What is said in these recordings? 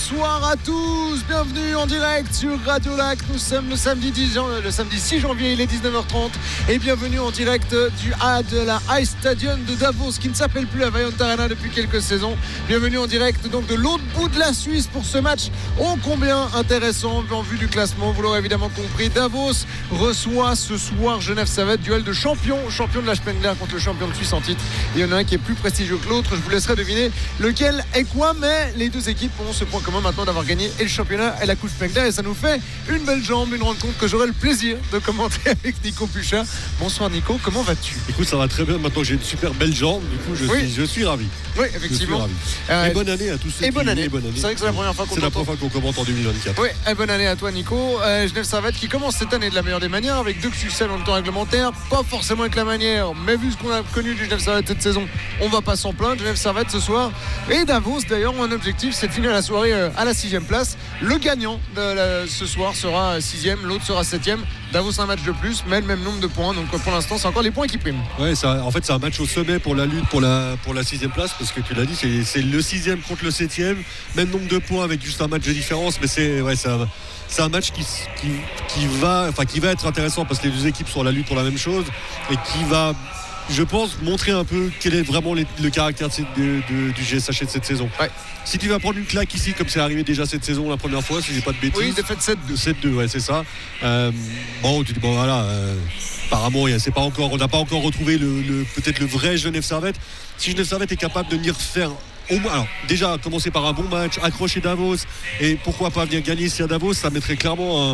bonsoir à tous, bienvenue en direct sur Radio Lac. Nous sommes le samedi 6 janvier, il est 19h30 et bienvenue en direct de la Ice Stadium de Davos qui ne s'appelle plus la Vaillant Arena depuis quelques saisons. Bienvenue en direct donc de l'autre bout de la Suisse pour ce match ô combien intéressant en vue du classement. Vous l'aurez évidemment compris, Davos reçoit ce soir Genève Servette, duel de champion de la Spengler contre le champion de Suisse en titre. Il y en a un qui est plus prestigieux que l'autre, je vous laisserai deviner lequel est quoi, mais les deux équipes ont ce point commun maintenant d'avoir gagné et le championnat et la Coupe Spengler, et ça nous fait une belle jambe, une rencontre que j'aurai le plaisir de commenter avec Nico Puchat. Bonsoir Nico, comment vas-tu? Écoute, ça va très bien, maintenant j'ai une super belle jambe, du coup je suis ravi. Oui, effectivement. Et bonne année à tous ceux qui... Bonne année. C'est vrai que c'est la première fois qu'on commente en 2024. Oui, et bonne année à toi Nico. Genève Servette qui commence cette année de la meilleure des manières avec 2 succès dans le temps réglementaire, pas forcément avec la manière, mais vu ce qu'on a connu du Genève Servette cette saison, on va pas s'en plaindre. Genève Servette ce soir et Davos d'ailleurs ont un objectif, c'est de finir la soirée à la 6e place. Le gagnant de ce soir sera 6e, l'autre sera 7e. Davos un match de plus, mais le même nombre de points, donc pour l'instant c'est encore les points qui priment. Ouais, en fait c'est un match au sommet pour la lutte pour la 6e place, parce que tu l'as dit, c'est le 6e contre le 7e, même nombre de points avec juste un match de différence, mais c'est un match qui va être intéressant parce que les deux équipes sont à la lutte pour la même chose et qui va, je pense, montrer un peu quel est vraiment le caractère du GSHC de cette saison. Ouais. Si tu vas prendre une claque ici, comme c'est arrivé déjà cette saison la première fois, si j'ai pas de bêtises. Oui, défaite 7-2. 7-2, ouais, c'est ça. Tu dis, voilà, apparemment, on n'a pas encore retrouvé peut-être le vrai Genève Servette. Si Genève Servette est capable de venir faire. Alors, déjà, commencer par un bon match, accrocher Davos, et pourquoi pas venir gagner ici à Davos, ça mettrait clairement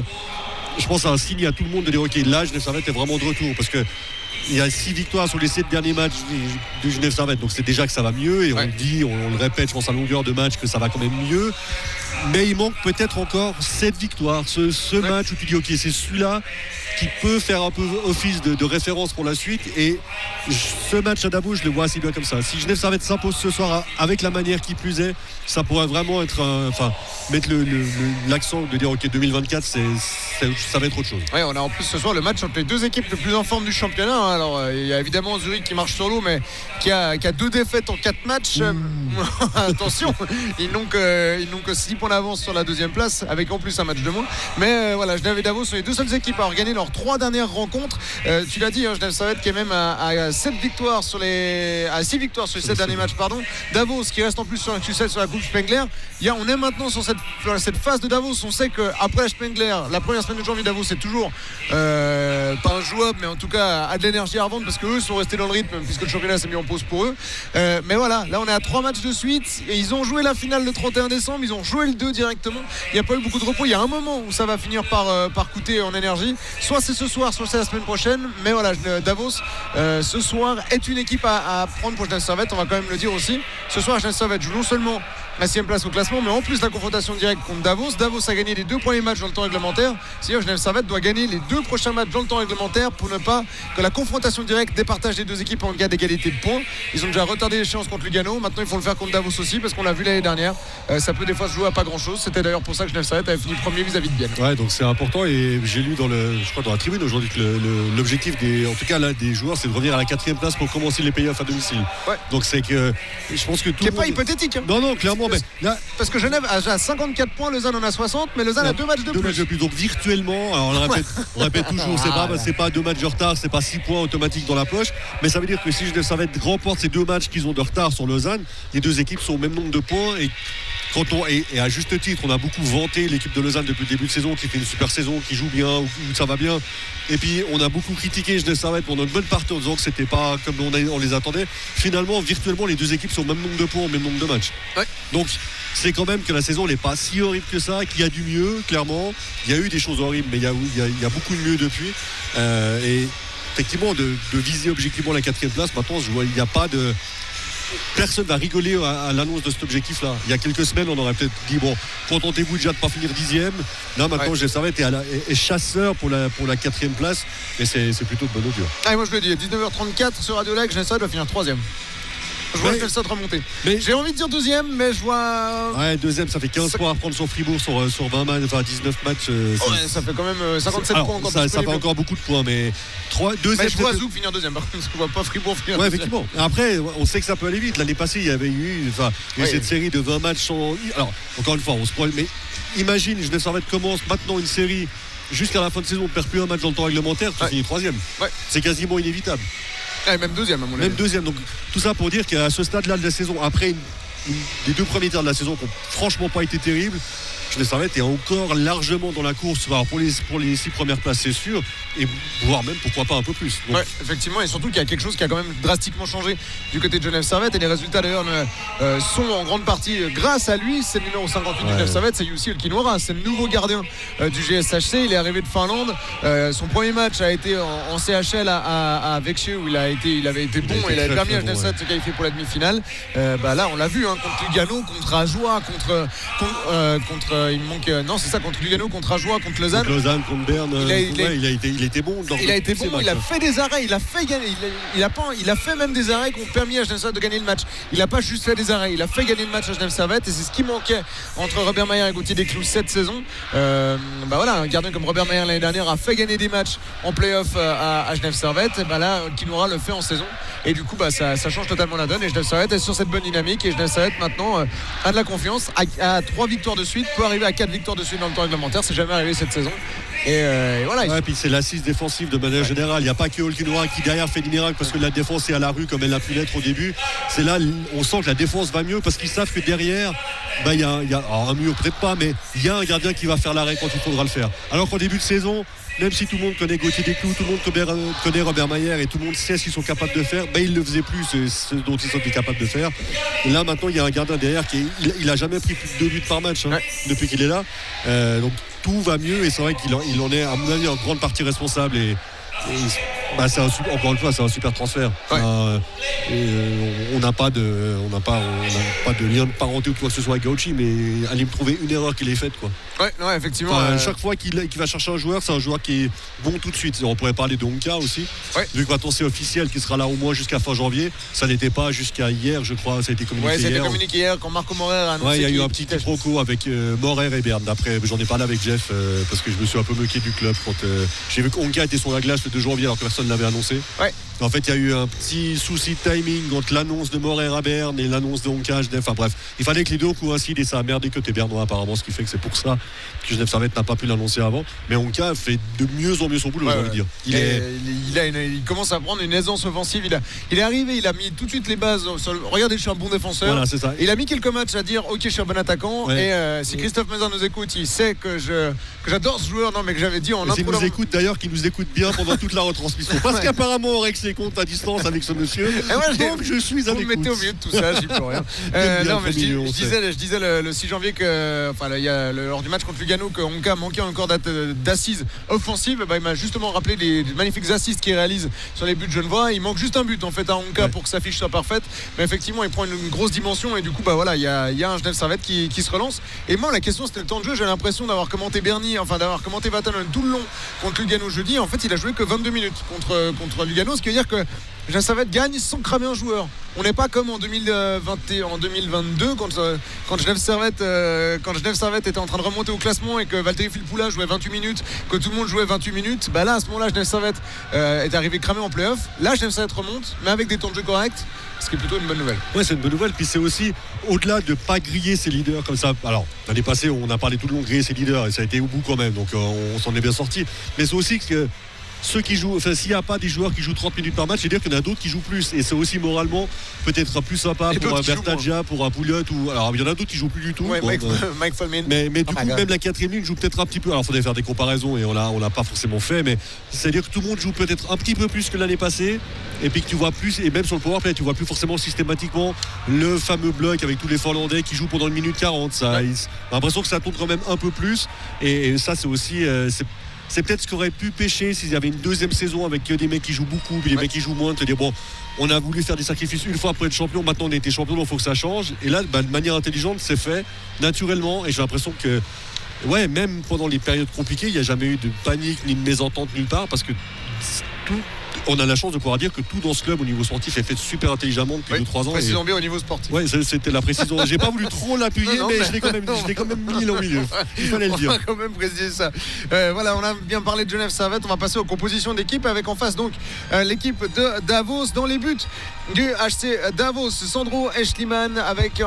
un signe à tout le monde de dire ok, là Genève Servette est vraiment de retour, parce que il y a 6 victoires sur les 7 derniers matchs de Genève Servette, donc c'est déjà que ça va mieux, et on le répète, je pense à longueur de match que ça va quand même mieux, mais il manque peut-être encore 7 victoires, ce match où tu dis ok, c'est celui-là qui peut faire un peu office de référence pour la suite, et ce match à Davos je le vois assez bien comme ça. Si Genève Servette s'impose ce soir avec la manière qui plus est, ça pourrait vraiment être mettre l'accent de dire ok, 2024 ça va être autre chose. Ouais, on a en plus ce soir le match entre les deux équipes les plus en forme du championnat. Alors il y a évidemment Zurich qui marche sur l'eau, mais qui a 2 défaites en 4 matchs. Attention, ils n'ont que 6 points d'avance sur la 2e place, avec en plus un match de moins. Mais voilà, Genève et Davos sont les 2 seules équipes à avoir gagné leurs 3 dernières rencontres. Tu l'as dit, Genève Servette qui est même à 6 victoires sur les 7 derniers matchs, pardon. Davos qui reste en plus sur un succès sur la Coupe Spengler. On est maintenant sur cette phase de Davos. On sait qu'après la Spengler, la première semaine de janvier, Davos c'est toujours pas injouable, mais en tout cas a de l'énergie à revendre, parce qu'eux sont restés dans le rythme puisque le championnat s'est mis en pause pour eux. Mais voilà, là on est à 3 matchs de suite et ils ont joué la finale le 31 décembre, ils ont joué le 2 directement. Il n'y a pas eu beaucoup de repos. Il y a un moment où ça va finir par coûter en énergie. Soit c'est ce soir, soit c'est la semaine prochaine. Mais voilà, Davos ce soir est une équipe à prendre pour Genève Servette. On va quand même le dire aussi. Ce soir, Genève Servette joue non seulement la 6e place au classement, mais en plus la confrontation directe contre Davos. Davos a gagné les 2 premiers matchs dans le temps réglementaire. C'est-à-dire Genève Servette doit gagner les 2 prochains matchs dans le temps réglementaire pour ne pas que la confrontation directe départage les 2 équipes en cas d'égalité de points. Ils ont déjà retardé l'échéance contre Lugano. Maintenant il faut le faire contre Davos aussi, parce qu'on l'a vu l'année dernière. Ça peut des fois se jouer à pas grand-chose. C'était d'ailleurs pour ça que Genève Servette avait fini premier vis-à-vis de Bienne. Ouais, donc c'est important, et j'ai lu dans la tribune aujourd'hui que l'objectif en tout cas là, des joueurs, c'est de revenir à la 4e place pour commencer les playoffs à domicile. Ouais. Donc c'est que je pense que tout qui n'est pas hypothétique. Hein. Non, clairement, mais là. Parce que Genève a 54 points, Lausanne en a 60, mais Lausanne a 2 matchs de plus. Donc virtuellement, alors on répète toujours, c'est pas 2 matchs de retard, c'est pas 6 points automatiques dans la poche, mais ça veut dire que si Genève Servette remporte ces 2 matchs qu'ils ont de retard sur Lausanne, les 2 équipes sont au même nombre de points, et à juste titre, on a beaucoup vanté l'équipe de Lausanne depuis le début de saison, qui fait une super saison, qui joue bien, où ça va bien. Et puis on a beaucoup critiqué Genève Servette pendant une bonne partie en disant que c'était pas comme on les attendait. Finalement, virtuellement, les 2 équipes sont au même nombre de points, au même nombre de matchs. Ouais. Donc c'est quand même que la saison n'est pas si horrible que ça, qu'il y a du mieux, clairement. Il y a eu des choses horribles, mais il y a beaucoup de mieux depuis. Et effectivement, de viser objectivement la 4e place, maintenant, il n'y a pas de. Personne va rigoler à l'annonce de cet objectif-là. Il y a quelques semaines, on aurait peut-être dit contentez-vous déjà de ne pas finir 10e. Là maintenant, Genève Servette est chasseur pour la 4e place, et c'est plutôt de bonne augure. Moi je le dis, 19h34 sur Radio Lac, Genève Servette va finir 3e. Je vois Genève Servette remonter. Mais j'ai envie de dire deuxième, mais je vois. Ouais, deuxième, ça fait 15 points à prendre sur Fribourg sur 20 matchs, enfin 19 matchs. Ça fait quand même 57 alors, points encore. Ça fait encore beaucoup de points, mais deuxième. Mais je vois Zouk finir deuxième, par contre, je vois pas Fribourg finir deuxième. deuxième. Effectivement. Après, on sait que ça peut aller vite. L'année passée, il y avait eu cette série de 20 matchs sans. Alors, encore une fois, on se prend. Mais imagine, Genève Servette commence maintenant une série jusqu'à la fin de saison, on ne perd plus un match dans le temps réglementaire, tu finis troisième. Ouais. C'est quasiment inévitable. Même deuxième, à mon avis. Même deuxième. Donc tout ça pour dire qu'à ce stade-là de la saison, après les deux premiers tiers de la saison qui n'ont franchement pas été terribles, Genève Servette est encore largement dans la course. Alors pour les 6 premières places, c'est sûr, et voire même pourquoi pas un peu plus. Donc... Ouais, effectivement, et surtout qu'il y a quelque chose qui a quand même drastiquement changé du côté de Genève Servette, et les résultats d'ailleurs sont en grande partie grâce à lui. C'est le numéro 58 de Genève Servette, c'est Jussi Olkinuora, c'est le nouveau gardien du GSHC. Il est arrivé de Finlande. Son premier match a été en CHL à Växjö, où il avait été bon, et il avait permis à Genève Servette de se qualifier pour la demi-finale. Là, on l'a vu, contre Lugano, contre Ajoie, contre il me manque contre Lugano, contre Ajoie, contre Lausanne, contre Berne. Il était bon. Il a été bon. Il a fait des arrêts. Il a fait gagner. Il a fait même des arrêts qui ont permis à Genève Servette de gagner le match. Il n'a pas juste fait des arrêts. Il a fait gagner le match à Genève Servette, et c'est ce qui manquait entre Robert Mayer et Gauthier Desclous cette saison. Un gardien comme Robert Mayer l'année dernière a fait gagner des matchs en play-off à Genève Servette. Là, Olkinuora le fait en saison, et du coup ça change totalement la donne. Et Genève Servette est sur cette bonne dynamique, et Genève Servette maintenant a de la confiance. À 3 victoires de suite, peut arriver à 4 victoires de suite dans le temps réglementaire. C'est jamais arrivé cette saison. Et voilà. Et puis c'est l'assise défensive de manière générale. Il n'y a pas que Olkinuora qui derrière fait des miracles parce que la défense est à la rue comme elle a pu l'être au début. C'est là, on sent que la défense va mieux parce qu'ils savent que derrière, il y a un mur, peut-être pas, mais il y a un gardien qui va faire l'arrêt quand il faudra le faire. Alors qu'en début de saison, même si tout le monde connaît Gauthier Desclous, tout le monde connaît Robert Mayer, et tout le monde sait ce qu'ils sont capables de faire, ils ne le faisaient plus, ce dont ils sont capables de faire. Et là maintenant, il y a un gardien derrière il n'a jamais pris plus de 2 buts par match depuis qu'il est là. Donc tout va mieux, et c'est vrai qu'il en est, à mon avis, en grande partie responsable. Encore une fois, c'est un super transfert. On n'a pas de lien de parenté ou quoi que ce soit avec Gauchi, mais allez me trouver une erreur qu'il ait faite, quoi. Effectivement. Chaque fois qu'il va chercher un joueur, c'est un joueur qui est bon tout de suite. On pourrait parler de Honka aussi, vu que maintenant c'est officiel qu'il sera là au moins jusqu'à fin janvier. Ça n'était pas jusqu'à hier, je crois. Ça a été communiqué hier. Communiqué hier quand Marco Morer a annoncé. Il y a eu un petit quiproquo avec Morer et Berne. Après, j'en ai parlé avec Jeff parce que je me suis un peu moqué du club quand j'ai vu que Honka était sur la glace le 2 janvier alors que personne ne l'avait annoncé. En fait, il y a eu un petit souci de timing entre l'annonce de Morer à Berne et l'annonce de Honka à Genève. Enfin bref, il fallait que les deux coïncident, et ça a merdé côté bernois apparemment, ce qui fait que c'est pour ça que Genève Servette n'a pas pu l'annoncer avant. Mais Honka fait de mieux en mieux son boulot, j'ai envie de dire. Il commence à prendre une aisance offensive. Il est arrivé, il a mis tout de suite les bases. Regardez, je suis un bon défenseur. Voilà, c'est ça. Il a mis quelques matchs à dire ok, je suis un bon attaquant. Et si Christophe Mazin nous écoute, il sait que j'adore ce joueur. Non, mais que j'avais dit en intro. S'il nous écoute d'ailleurs, qu'il nous écoute bien pendant toute la retransmission. Parce qu'apparemment, on règle ses comptes à distance avec ce monsieur. Donc je suis à l'écoute. Vous me mettez au milieu de tout ça, j'y peux rien. Non, mais je disais le 6 janvier que, lors du match contre Lugano, que Honka manquait encore d'assises offensives. Il m'a justement rappelé les magnifiques assises qu'il réalise sur les buts genevois. Il manque juste un but en fait à Honka pour que sa fiche soit parfaite. Mais effectivement, il prend une grosse dimension, et du coup, il y a un Genève Servette qui se relance. Et moi, la question, c'était le temps de jeu. J'ai l'impression d'avoir commenté d'avoir commenté Vatanen tout le long contre Lugano jeudi. En fait, il a joué que 22 minutes contre Lugano, ce qui veut dire que Genève Servette gagne sans cramer un joueur. On n'est pas comme en 2022 quand Genève Servette était en train de remonter au classement et que Valtteri Filppula jouait 28 minutes, que tout le monde jouait 28 minutes. Là, à ce moment-là, Genève Servette est arrivé cramé en play-off. Là, Genève Servette remonte, mais avec des temps de jeu corrects, ce qui est plutôt une bonne nouvelle. Ouais, c'est une bonne nouvelle. Puis c'est aussi, au-delà de ne pas griller ses leaders comme ça. Alors, l'année passée, on a parlé tout le long de griller ses leaders, et ça a été au bout quand même. Donc, on s'en est bien sorti. Mais c'est aussi que ceux qui jouent, s'il n'y a pas des joueurs qui jouent 30 minutes par match, c'est-à-dire qu'il y en a d'autres qui jouent plus, et c'est aussi moralement peut-être plus sympa pour un Bertaggia, pour un Pouliot, alors il y en a d'autres qui jouent plus du tout. Mike Folmin. Mais du coup, même la 4e ligne joue peut-être un petit peu. Alors il faudrait faire des comparaisons, et on l'a pas forcément fait, mais c'est-à-dire que tout le monde joue peut-être un petit peu plus que l'année passée, et puis que tu vois plus, et même sur le powerplay, tu vois plus forcément systématiquement le fameux bloc avec tous les Finlandais qui jouent pendant 1 minute 40. J'ai l'impression que ça tourne quand même un peu plus, et ça c'est aussi c'est peut-être ce qu'aurait pu pêcher s'il y avait une deuxième saison avec des mecs qui jouent beaucoup, puis des mecs qui jouent moins. Te dire, bon, on a voulu faire des sacrifices une fois pour être champion, maintenant on a été champion, donc il faut que ça change. Et là, de manière intelligente, c'est fait naturellement. Et j'ai l'impression que, même pendant les périodes compliquées, il n'y a jamais eu de panique ni de mésentente nulle part, parce que on a la chance de pouvoir dire que tout dans ce club au niveau sportif est fait super intelligemment depuis 2-3 ans. Précisons bien au niveau sportif. Oui, c'était la précision. J'ai pas voulu trop l'appuyer, mais je l'ai quand même mis là au milieu. Il fallait le dire. On va quand même préciser ça. Voilà, on a bien parlé de Genève Servette. On va passer aux compositions d'équipe avec en face donc l'équipe de Davos. Dans les buts du HC Davos, Sandro Eschliman avec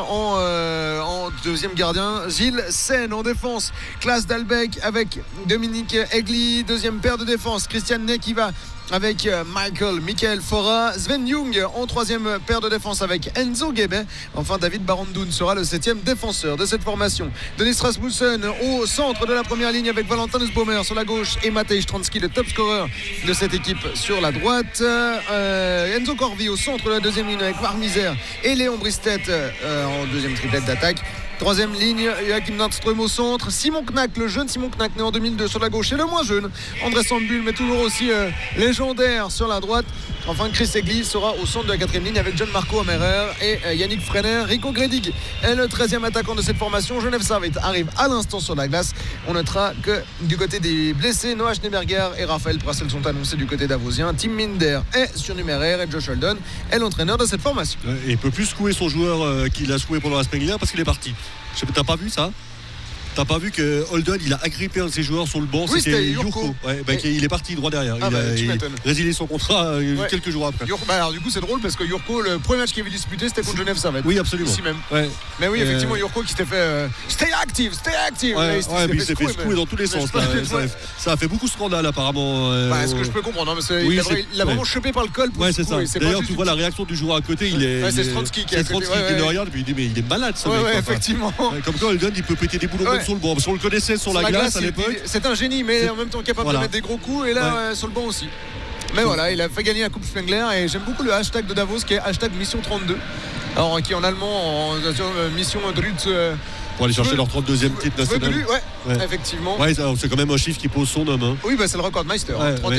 en deuxième gardien Gilles Sen. En défense, Klaas Dalbeck avec Dominique Egli. Deuxième paire de défense, Christian Nekiva avec Michael Fora. Sven Jung en troisième paire de défense avec Enzo Guébet. Enfin, David Barandoun sera le 7e défenseur de cette formation. Denis Rasmussen au centre de la première ligne avec Valentin Nussbaumer sur la gauche et Matej Stransky, le top scorer de cette équipe, sur la droite. Enzo Corvi au centre de la deuxième ligne avec Marc Misère et Léon Bristet en deuxième triplette d'attaque. Troisième ligne, Joachim Nordström au centre. Simon Knack, le jeune Simon Knack, né en 2002 sur la gauche, et le moins jeune André Sandbull, mais toujours aussi légendaire sur la droite. Enfin, Chris Egli sera au centre de la quatrième ligne avec John-Marco Ammerer et Yannick Frener. Rico Gredig est le 13e attaquant de cette formation. Genève Servette arrive à l'instant sur la glace. On notera que du côté des blessés, Noah Schneeberger et Raphaël Prassel sont annoncés du côté davosien. Tim Minder est surnuméraire et Josh Holden est l'entraîneur de cette formation. Et il peut plus secouer son joueur qu'il a secoué pendant la semaine dernière parce qu'il est parti. Je sais pas, t'as pas vu ça? T'as pas vu que Holden il a agrippé un de ses joueurs sur le banc? Oui, c'était Jurko. Il est parti droit derrière. Il a résilié son contrat quelques jours après. Alors du coup c'est drôle parce que Jurko, le premier match qu'il avait disputé c'était contre Genève Servette. Oui, absolument. Ici même. Mais oui, effectivement, Jurko qui s'était fait stay active. Mais il s'est fait secouer dans tous les sens. Ça a fait beaucoup de scandale apparemment. Ce que je peux comprendre, il l'a vraiment chopé par le col. C'est ça. D'ailleurs, tu vois la réaction du joueur à côté. C'est Stransky qui le regarde et puis il dit mais il est malade ce mec. Effectivement. Comme quoi Holden il peut péter des boulons sur le banc. Parce qu'on le connaissait sur la glace à l'époque. C'est un génie, mais en même temps capable de mettre des gros coups. Et là, sur le banc aussi. Mais voilà, il a fait gagner la Coupe Spengler. Et j'aime beaucoup le hashtag de Davos qui est hashtag Mission 32. Alors, qui en allemand, Mission Drut. Pour aller chercher leur 32e titre national. Effectivement. C'est quand même un chiffre qui pose son homme. Oui, c'est le recordmeister.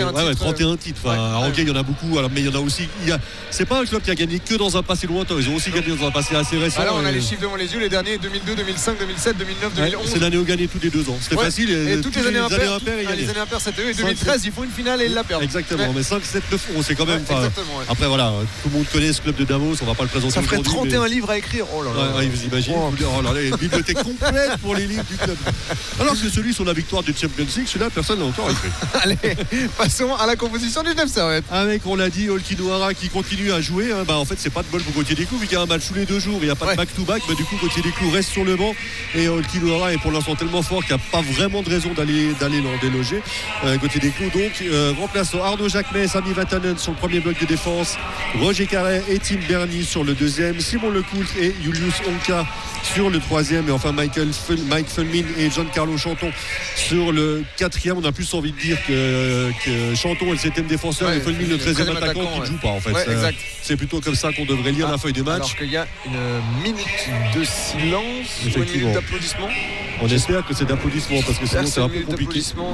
31 titres. Alors, ok, il y en a beaucoup, mais il y en a aussi. C'est pas un club qui a gagné que dans un passé lointain. Ils ont aussi gagné dans un passé assez récent. Alors, on a les chiffres devant les yeux. Les derniers 2002, 2005, 2007, 2009, 2011. C'est l'année où gagné tous les 2 ans. C'était facile. Et toutes les années impaires, les années impaires, c'était eux. Et 2013, ils font une finale et ils la perdent. Exactement. Mais 5, 7, 9, c'est quand même. Après, voilà, tout le monde connaît ce club de Davos. On va pas le présenter. Ça ferait 31 livres à écrire. Oh là là. Vous imaginez. Oh là là, une bibliothèque complète pour les livres du club. Alors que celui sur la victoire du Champions League, celui-là, personne n'a encore écrit. Allez, passons à la composition du Genève Servette. Avec, on l'a dit, Olki Noara qui continue à jouer. En fait, c'est pas de bol pour Gauthier Desclous, vu qu'il y a un match tous les 2 jours, il n'y a pas de back-to-back. Du coup, Gauthier Desclous reste sur le banc et Olki Noara est pour l'instant tellement fort qu'il n'y a pas vraiment de raison d'aller l'en déloger. Gauthier Desclous, donc, remplace Arnaud Jacquemet, Sami Vatanen sur le premier bloc de défense, Roger Carré et Tim Berny sur le deuxième, Simon Lecoultre et Julius Onka sur le troisième, et enfin Mike Fulmin et Giancarlo Chanton sur le quatrième. On a plus envie de dire que Chanton est le 7e défenseur et Fulmin le 13e attaquant qui ne joue pas en fait. C'est plutôt comme ça qu'on devrait lire la feuille de match. Alors qu'il y a une minute de silence, une minute d'applaudissement. On espère que c'est d'applaudissement parce que sinon c'est un peu compliqué. Sinon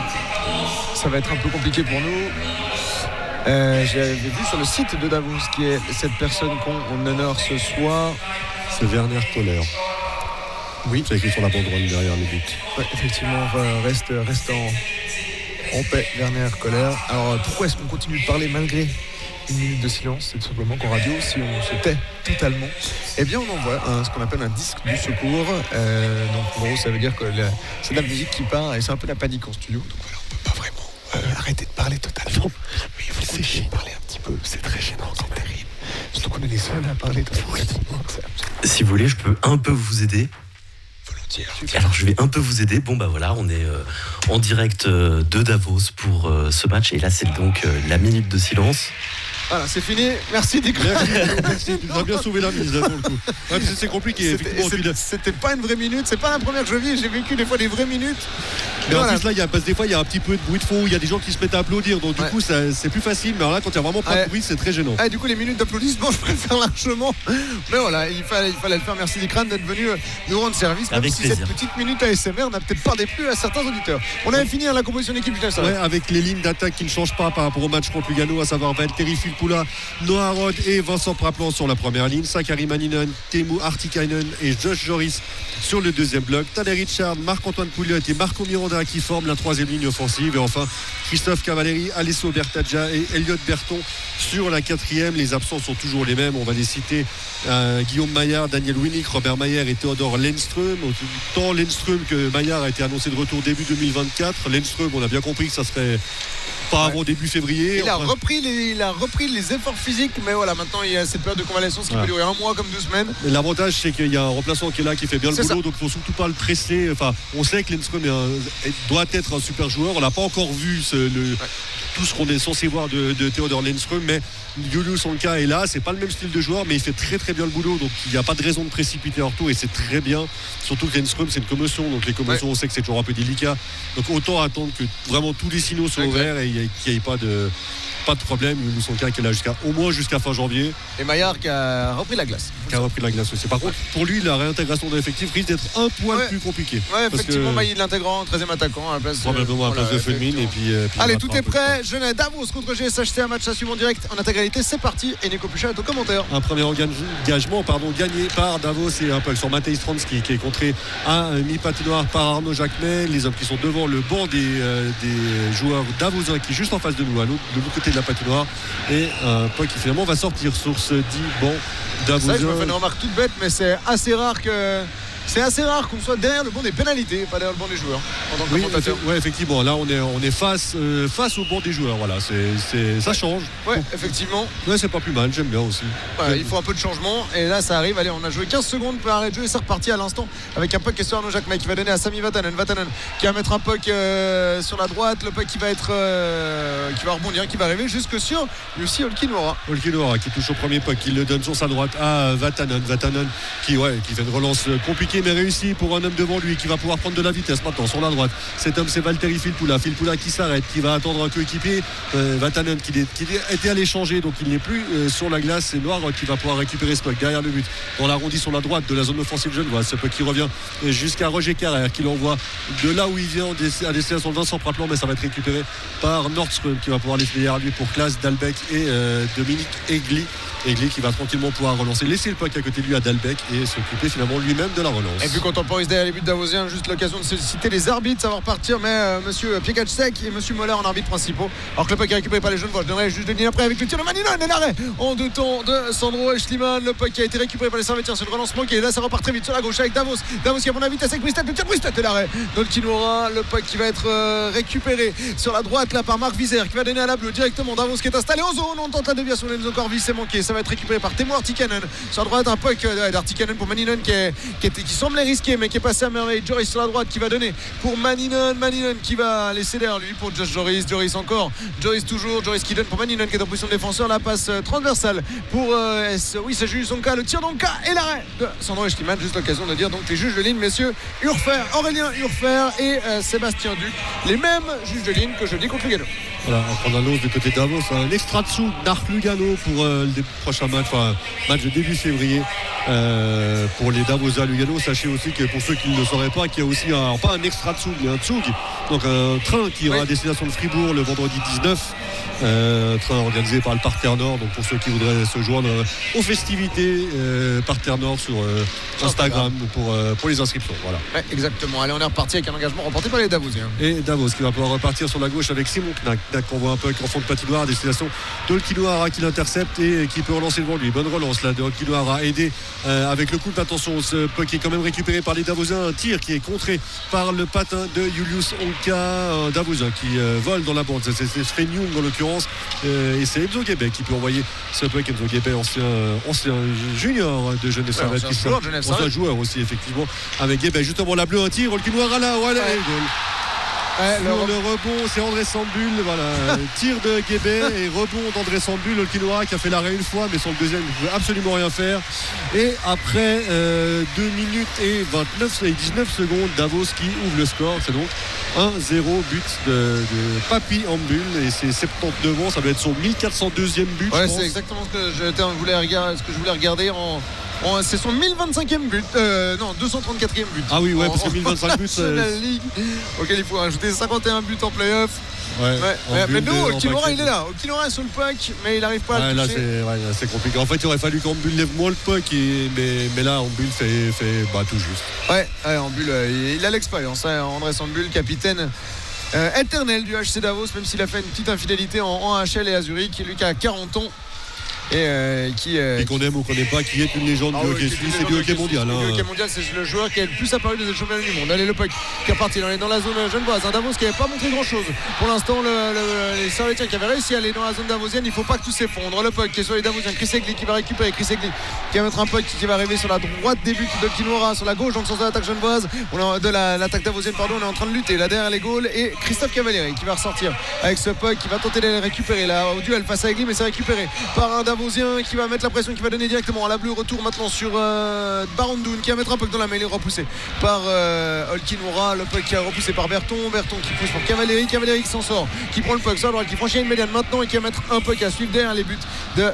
ça va être un peu compliqué pour nous. J'avais vu sur le site de Davos qui est cette personne qu'on honore ce soir. C'est Werner Kohler. Oui, c'est écrit sur la banderole derrière le but. Effectivement, reste en paix, Werner Kohler. Alors pourquoi est-ce qu'on continue de parler malgré une minute de silence? C'est tout simplement qu'en radio, si on se tait totalement, eh bien on envoie ce qu'on appelle un disque du secours. Donc en gros, ça veut dire que c'est de la musique qui part et c'est un peu la panique en studio. Donc voilà, on peut pas vraiment arrêter de parler totalement. Mais il faut essayer de parler un petit peu. C'est très gênant, c'est terrible. Surtout qu'on est les seuls à parler totalement. Si vous voulez, je peux un peu vous aider. Volontiers. Alors je vais un peu vous aider. Bon bah voilà, on est en direct de Davos pour ce match. Et là c'est donc la minute de silence. Voilà, c'est fini. Merci Dick. Merci, tu nous as bien sauvé la mise là, pour le coup. C'est compliqué. C'était pas une vraie minute. C'est pas la première que je vis. J'ai vécu des fois des vraies minutes. Mais en plus là, des fois il y a un petit peu de bruit de fond. Il y a des gens qui se mettent à applaudir. Donc du coup, c'est plus facile. Mais alors là, quand il y a vraiment pas de bruit, c'est très gênant. Du coup, les minutes d'applaudissement, je préfère largement. Mais voilà, il fallait le faire. Merci Dick Ran d'être venu nous rendre service. Même si cette petite minute ASMR n'a peut-être pas déplu à certains auditeurs. On avait fini la composition d'équipe du Genève. Avec les lignes d'attaque qui ne changent pas par rapport au match contre Lugano, à savoir Valtteri Filppula, Noah Rod et Vincent Praplan sur la première ligne, Sakari Maninen, Teemu Artikainen et Josh Joris sur le deuxième bloc, Tadej Richard, Marc-Antoine Pouliot et Marco Miranda Moncona qui forment la troisième ligne offensive. Et enfin, Christophe Cavalieri, Alessio Bertaggia et Elliot Berton sur la quatrième. Les absents sont toujours les mêmes. On va les citer Guillaume Maillard, Daniel Winnick, Robert Mayer et Théodore Lenström. Tant Lenström que Maillard a été annoncé de retour début 2024. Lenström, on a bien compris que ça serait pas avant début février. Il a repris les efforts physiques, mais voilà, maintenant il y a cette période de convalescence qui peut durer 1 mois comme 2 semaines. Mais l'avantage, c'est qu'il y a un remplaçant qui est là, qui fait bien le boulot, donc il ne faut surtout pas le presser. Enfin, on sait que Lenström doit être un super joueur. On n'a pas encore vu tout ce qu'on est censé voir de Théodore Lenström, mais Julius Onka est là. C'est pas le même style de joueur, mais il fait très très bien le boulot, donc il n'y a pas de raison de précipiter en retour, et c'est très bien. Surtout que Lenström, c'est une commotion, donc les commotions, on sait que c'est toujours un peu délicat, donc autant attendre que vraiment tous les signaux soient ouverts et qu'il n'y ait pas de problème. Julius Onka qui est là au moins jusqu'à fin janvier, et Maillard qui a repris la glace aussi. Par contre, pour lui, la réintégration de l'effectif risque d'être un poil plus compliqué. Effectivement, il l'intègrera en 13e attaquant à la place probablement à la place de Feldmin. Et puis allez, tout est prêt. Genève, Davos contre GSHC, un match à suivre en direct en intégralité. C'est parti, et Nico Puchat est au commentaire. Un premier engagement gagné par Davos et un peu sur Matej Stransky qui est contré à mi-patinoire par Arnaud Jacquemet. Les hommes qui sont devant le banc des joueurs davosiens qui est juste en face de nous, de l'autre côté de la patinoire, et un puck qui finalement va sortir sur ce dit banc davosien. Ça, je me fais une remarque toute bête, mais c'est assez rare qu'on soit derrière le banc des pénalités, pas derrière le banc des joueurs en tant que commentateur. Oui, effectivement, là on est face au banc des joueurs. Voilà, ça change. Ouais, effectivement. Ouais, c'est pas plus mal, j'aime bien aussi. Ouais, il faut un peu de changement, et là ça arrive. Allez, on a joué 15 secondes pour arrêt de jeu, et c'est reparti à l'instant avec un puck qui est sur Arnaud Jacquemet qui va donner à Sami Vatanen qui va mettre un puck sur la droite, le puck qui va rebondir, qui va arriver jusque sur Jussi Olkinuora qui touche au premier puck, qui le donne sur sa droite à Vatanen qui fait une relance compliquée mais réussi pour un homme devant lui qui va pouvoir prendre de la vitesse maintenant sur la droite. Cet homme, c'est Valtteri Filppula qui s'arrête, qui va attendre un coéquipier, Vatanen qui était allé changer, donc il n'est plus sur la glace. C'est Noir qui va pouvoir récupérer ce puck derrière le but dans l'arrondi sur la droite de la zone offensive genevoise. Ce puck qui revient jusqu'à Roger Carrère qui l'envoie de là où il vient à destination de Vincent Praplan, mais ça va être récupéré par Nordström qui va pouvoir laisser derrière lui pour Klaas Dalbeck et Dominique Egli qui va tranquillement pouvoir relancer, laisser le puck à côté de lui à Dalbeck et s'occuper finalement lui-même de la relance. Et puis quand on pense derrière les buts davosiens, juste l'occasion de citer les arbitres, ça va repartir, mais monsieur Piekacek et monsieur Moller en arbitre principaux, alors que le puck est récupéré par les Genevois. Je donnerai juste de ligne après avec le tir de Maninon et l'arrêt en 2 temps de Sandro Schliemann. Le puck qui a été récupéré par les Servetiens sur le relancement qui est là, ça repart très vite sur la gauche avec Davos qui a mon avis vitesse avec Bristet, le tir de Bristet et l'arrêt d'Olkinuora. Le puck qui va être récupéré sur la droite là par Marc Vizère qui va donner à la bleue directement. Davos qui est installé en zone, on tente la déviation d'Enzo Corvi, c'est manqué, ça va être récupéré par Teemu Artikainen sur la droite, un puck d'Artikainen pour Maninon qui semblait risqué mais qui est passé à merveille. Joris sur la droite qui va donner pour Maninon qui va laisser derrière lui pour Joris toujours, Joris qui donne pour Maninon qui est en position de défenseur. La passe transversale pour c'est Julius Onka, le tir d'Onka et l'arrêt de Sandro Schliemann. Juste l'occasion de dire donc les juges de ligne, messieurs Aurélien Urfer et Sébastien Duc, les mêmes juges de ligne que jeudi contre Lugano. Voilà, on annonce du côté de Davos un extra dessous d'Arc Lugano pour les prochains matchs, match de début février pour les Davosa Lugano. Sachez aussi que pour ceux qui ne le sauraient pas, qu'il y a aussi pas un extra dessous mais un tsug, donc un train qui ira à destination de Fribourg le vendredi 19, train organisé par le Parterre Nord. Donc pour ceux qui voudraient se joindre aux festivités, Parterre Nord sur Instagram pour les inscriptions. Voilà. Ouais, exactement. Allez, on est reparti avec un engagement remporté par les Davosiens. Et Davos qui va pouvoir repartir sur la gauche avec Simon Knack qu'on voit un peu en fond de patinoire à destination d'Olkinuora qui l'intercepte et qui peut relancer devant lui. Bonne relance là de Olkinuora, aidé avec le coup d'attention. Ce puck est quand même récupéré par les Davosiens. Un tir qui est contré par le patin de Julius Onka, un Davosien qui vole dans la bande. C'est Sven Young en l'occurrence, et c'est Enzo Guébet qui peut envoyer ce puck. Enzo Guébet, ancien junior de Genève Servette, ancien joueur aussi effectivement avec Guébet. Justement la bleue, un tir, Olkinuora là, voilà, et goal. Le rebond, c'est André Sambul, voilà. Tir de Guébet et rebond d'André Sambul. Olkinuora qui a fait l'arrêt une fois, mais sur le deuxième, il ne pouvait absolument rien faire. Et après 2 minutes et 19 secondes, Davos qui ouvre le score. C'est donc 1-0, but de Papy Ambul, et c'est 79 ans, ça doit être son 1402e but. Ouais, c'est exactement ce que je voulais regarder c'est son 1025e but, 234e but. Ah oui, ouais, parce que 1025 buts la Ligue, auquel il faut rajouter 51 buts en play-off. Mais nous, Okinora il est là. Okinora est sur le puck, mais il n'arrive pas à le toucher. Là c'est compliqué. En fait, il aurait fallu qu'Ambul lève moins le puck, mais là, Ambul fait tout juste. Ouais, Ambul, il a l'expérience. Andrés Ambul, capitaine éternel du HC Davos, même s'il a fait une petite infidélité en HL et à Zurich, lui qui a 40 ans. Et qu'on aime ou qu'on n'aime pas, qui est une légende du hockey suisse et du hockey mondial. Le hockey mondial, c'est le joueur qui est le plus apparu des championnats du monde. Allez, le puck qui est parti dans la zone genevoise. Davos qui n'avait pas montré grand chose. Pour l'instant, les Servetiens qui avaient réussi à aller dans la zone davosienne, il ne faut pas que tout s'effondre. Le puck qui est sur les Davosiens. Chris Egli qui va récupérer. Chris Egli qui va mettre un puck qui va arriver sur la droite des buts de Kinora, sur la gauche, dans le sens de l'attaque genevoise. L'attaque davosienne, pardon, on est en train de lutter là derrière les goals. Et Christophe Cavalieri qui va ressortir avec ce puck, qui va tenter de le récupérer là au duel face à Egli, mais c'est récupéré par un Davosien qui va mettre la pression, qui va donner directement à la bleue. Retour maintenant sur Barondoun qui va mettre un puck dans la mêlée, repoussé par Olkinora. Le puck qui a repoussé par Berton qui pousse pour Cavalieri qui s'en sort, qui prend le puck sur la droite, qui franchit une médiane maintenant et qui va mettre un puck à suivre derrière les buts de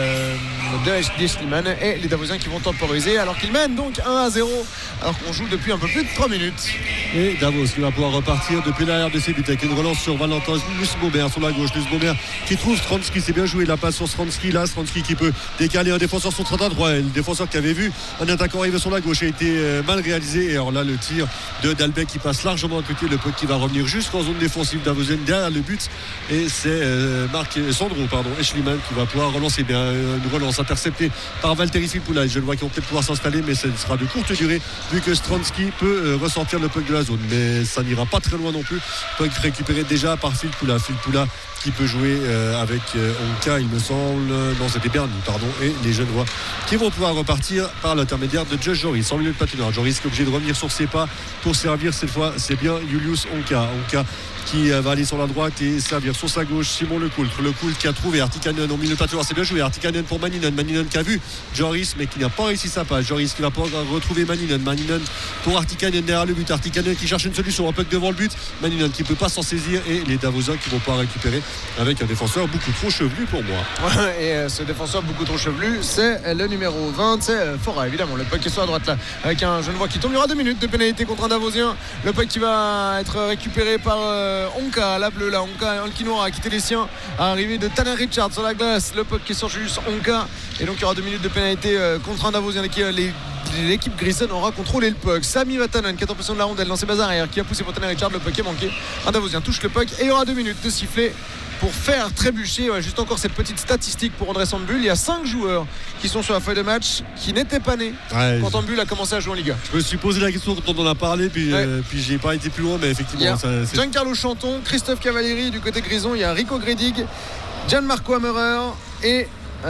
Schliemann, et les Davosiens qui vont temporiser alors qu'ils mènent donc 1-0 alors qu'on joue depuis un peu plus de 3 minutes. Et Davos qui va pouvoir repartir depuis l'arrière de ses buts avec une relance sur Valentin Nussbaumert sur la gauche. Nussbaumert qui trouve Stransky, c'est bien joué, la passe sur Stransky là, Stransky qui peut décaler un défenseur sur son droit, et le défenseur qui avait vu un attaquant arriver sur la gauche a été mal réalisé, et alors là le tir de Dalbec qui passe largement à côté, le puck qui va revenir jusqu'en zone défensive davosienne derrière le but, et c'est Sandro Schliemann qui va pouvoir relancer une relance interceptée par Valtteri Filppula. Je le vois qu'ils vont peut-être pouvoir s'installer, mais ce sera de courte durée vu que Stransky peut ressortir le puck de la zone, mais ça n'ira pas très loin non plus. Puck récupéré déjà par Filppula qui peut jouer avec Onka, il me semble. Non, c'était Berni, et les Genevois qui vont pouvoir repartir par l'intermédiaire de Josh Joris. 100 minutes de patinage. Joris qui est obligé de revenir sur ses pas pour servir cette fois. C'est bien Julius Onka qui va aller sur la droite et servir sur sa gauche Simon Lecoultre qui a trouvé Artikainen au milieu de patinoire. C'est bien joué, Artikainen pour Maninen qui a vu Joris mais qui n'a pas réussi sa passe. Joris qui va pouvoir retrouver Maninen pour Artikainen derrière le but. Artikainen qui cherche une solution, un puck devant le but, Maninen qui ne peut pas s'en saisir, et les Davosiens qui vont pouvoir récupérer avec un défenseur beaucoup trop chevelu pour moi. Et ce défenseur beaucoup trop chevelu, c'est le numéro 20, c'est Fora évidemment. Le puck qui est sur la droite là avec un Genevois qui tombe. Il y aura 2 minutes de pénalité contre un Davosien. Le puck qui va être récupéré par Onka, la bleue là, Olkinora a quitté les siens, arrivé de Tanner Richard sur la glace. Le puck qui est sur juste Onka, et donc il y aura 2 minutes de pénalité contre un Davosien qui l'équipe Grison aura contrôlé le puck. Sami Vatanen qui est en position de la rondelle dans ses bases arrière, qui a poussé pour Tanner Richard. Le puck est manqué, un Davosien touche le puck et il y aura 2 minutes de sifflet pour faire trébucher. Juste encore cette petite statistique pour Andrés Ambul. Il y a 5 joueurs qui sont sur la feuille de match qui n'étaient pas nés quand Ambul a commencé à jouer en Liga. Je me suis posé la question quand on en a parlé, puis j'ai pas été plus loin, mais effectivement c'est Giancarlo Chanton, Christophe Cavalieri du côté grison, il y a Rico Gredig, Gianmarco Hammerer et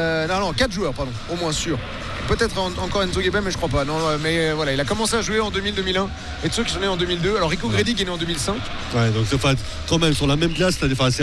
4 joueurs au moins sûr. Peut-être encore Enzo Guébet, mais je crois pas. Non, mais voilà, il a commencé à jouer en 2000-2001 et de ceux qui sont nés en 2002. Alors Rico Gredig est né en 2005. Ouais, donc quand même sur la même glace, c'est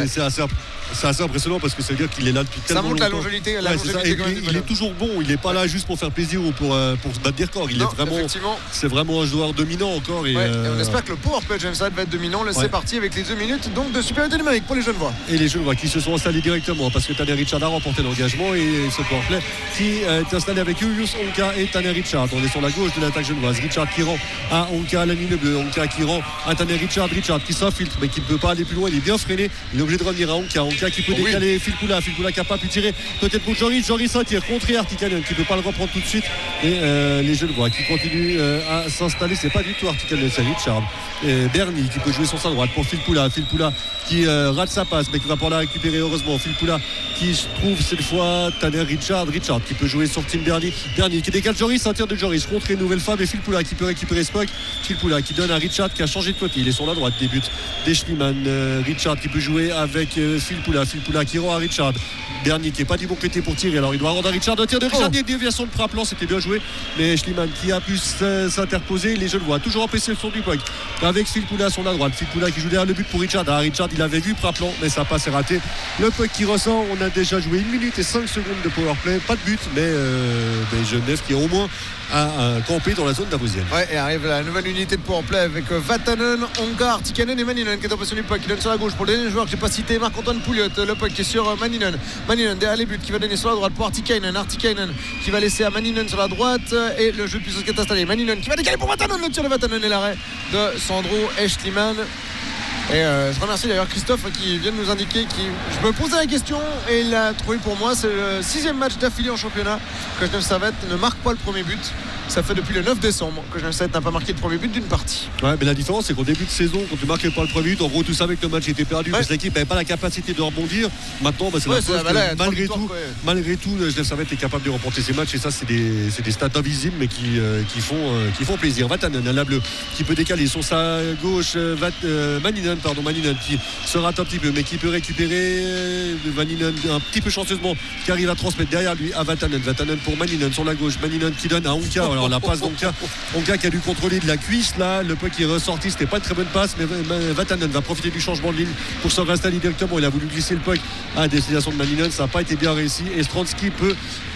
assez impressionnant parce que ça veut dire qu'il est là depuis tellement longtemps. Ça montre la longévité. Il est toujours bon. Il n'est pas là juste pour faire plaisir ou pour se battre des records. C'est vraiment un joueur dominant encore. Et on espère que le powerplay de James Hyde va être dominant. C'est parti avec les 2 minutes donc de supériorité numérique pour les Genevois. Et les Genevois qui se sont installés directement parce que Tanner Richard a remporté l'engagement, et ce powerplay qui est installé avec Julius Onka et Tanner Richard. On est sur la gauche de l'attaque genevoise. Richard qui rend à Onka la ligne bleue. Onka qui rend à Tanner Richard qui s'infiltre mais qui ne peut pas aller plus loin. Il est bien freiné. Il est obligé de revenir à Onka qui peut décaler Filppula qui n'a pas pu tirer peut-être pour Joris un tir contre Artikainen qui ne peut pas le reprendre tout de suite, et les Genevois qui continuent à s'installer. C'est pas du tout Artikainen, c'est Richard. Berni qui peut jouer sur sa droite pour Filppula qui rate sa passe mais qui va pouvoir la récupérer heureusement. Filppula qui trouve cette fois Tanner Richard qui peut jouer sur Tim Berni qui décale Joris, un tir de Joris contre une nouvelle femme, et Filppula qui peut récupérer ce puck. Filppula qui donne à Richard qui a changé de côté, il est sur la droite des buts des Schliemann. Richard qui peut jouer avec Filppula qui rend à Richard. Berni qui n'est pas du bon côté pour tirer, alors il doit rendre à Richard un tir de Richard, déviation de Praplan, c'était bien joué, mais Schliemann qui a pu s'interposer. Les Genevois toujours empêchés sur du puck avec Filppula sur la droite. Filppula qui joue derrière le but pour Richard. Richard il avait vu Praplan mais sa passe est ratée. Le puck qui ressent, on a déjà joué 1 minute et 5 secondes de powerplay, pas de but, mais Genève qui est au moins à camper dans la zone davosienne. Et arrive la nouvelle unité de powerplay avec Vatanen, Onka, Artikainen et Maninen qui est en position du puck, qui donne sur la gauche pour le dernier joueur que j'ai pas cité, Marc-Antoine Pouliot. Le puck qui est sur Maninen derrière les buts, qui va donner sur la droite pour Artikainen qui va laisser à Maninen sur la droite, et le jeu de puissance qui est installé. Maninen qui va décaler pour Vatanen, le tir de Vatanen et l'arrêt de Sandro Schliemann. Et je remercie d'ailleurs Christophe qui vient de nous indiquer je me posais la question et il l'a trouvé pour moi. C'est le 6e match d'affilée en championnat que Genève Servette ne marque pas le premier but. Ça fait depuis le 9 décembre que Genève Servette n'a pas marqué le premier but d'une partie. Ouais, mais la différence c'est qu'au début de saison, quand tu marquais pas le premier but, en gros tu savais que le match était perdu parce que l'équipe n'avait pas la capacité de rebondir. Maintenant c'est la preuve que malgré tout Genève Servette est capable de remporter ses matchs et ça c'est des stats invisibles mais qui font plaisir. Vatanen, la bleue, qui peut décaler sur sa gauche, Maninen qui se rate un petit peu mais qui peut récupérer. Maninen un petit peu chanceusement qui arrive à transmettre derrière lui à Vatanen pour Maninen sur la gauche, Maninen qui donne à Onka. Alors la passe d'Onka qui a dû contrôler de la cuisse là, le puck qui est ressorti, c'était pas une très bonne passe mais Vatanen va profiter du changement de ligne pour se réinstaller directement. Il a voulu glisser le puck à destination de Maninen, ça n'a pas été bien réussi et Stransky peut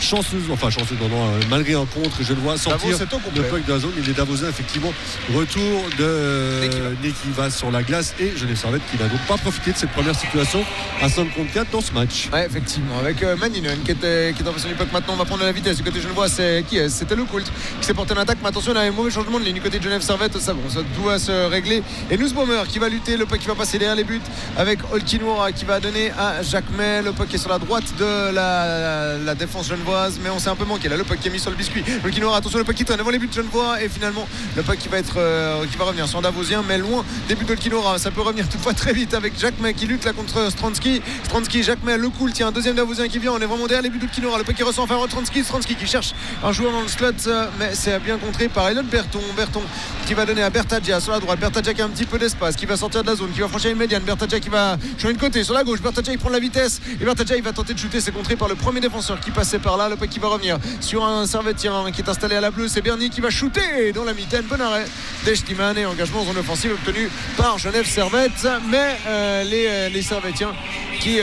malgré un contre, je le vois sortir le puck de la zone. Il est Davosien effectivement, retour de Nekivas sur la glace et Genève Servette qui n'a donc pas profité de cette première situation à 5 contre 4 dans ce match. Ouais, effectivement, avec Maninen qui est en position du puck maintenant. On va prendre la vitesse du côté genevois. C'était le Coult qui s'est porté en attaque, mais attention, il y a un mauvais changement de ligne du côté de Genève Servette. Ça tout va se régler et Nussbaumer qui va lutter, le puck qui va passer derrière les buts avec Olkinora qui va donner à Jacquemet. Le puck qui est sur la droite de la défense genevoise, mais on s'est un peu manqué là, le puck qui est mis sur le biscuit. Olkinora, attention, le puck qui traîne devant les buts genevois et finalement le puck qui va revenir sur Davosien, mais loin des buts d'Olkinora. Ça peut revenir toutefois très vite avec Jacquemet qui lutte là contre Stransky, Jacquemet, le Coult, tiens, un deuxième Davosien qui vient, on est vraiment derrière les buts d'Olkinora. Le puck qui ressent enfin Stransky qui cherche un joueur dans le slot, mais c'est bien contré par Elliot Berton qui va donner à Bertaggia sur la droite. Bertaggia qui a un petit peu d'espace, qui va sortir de la zone, qui va franchir une médiane. Bertaggia qui va changer de côté sur la gauche. Bertaggia il prend la vitesse et Bertaggia il va tenter de shooter. C'est contré par le premier défenseur qui passait par là. Le puck qui va revenir sur un Servettien qui est installé à la bleue. C'est Berny qui va shooter dans la mitaine. Bon arrêt d'Eschliman et engagement en zone offensive obtenu par Genève Servette. Mais les Servettiens qui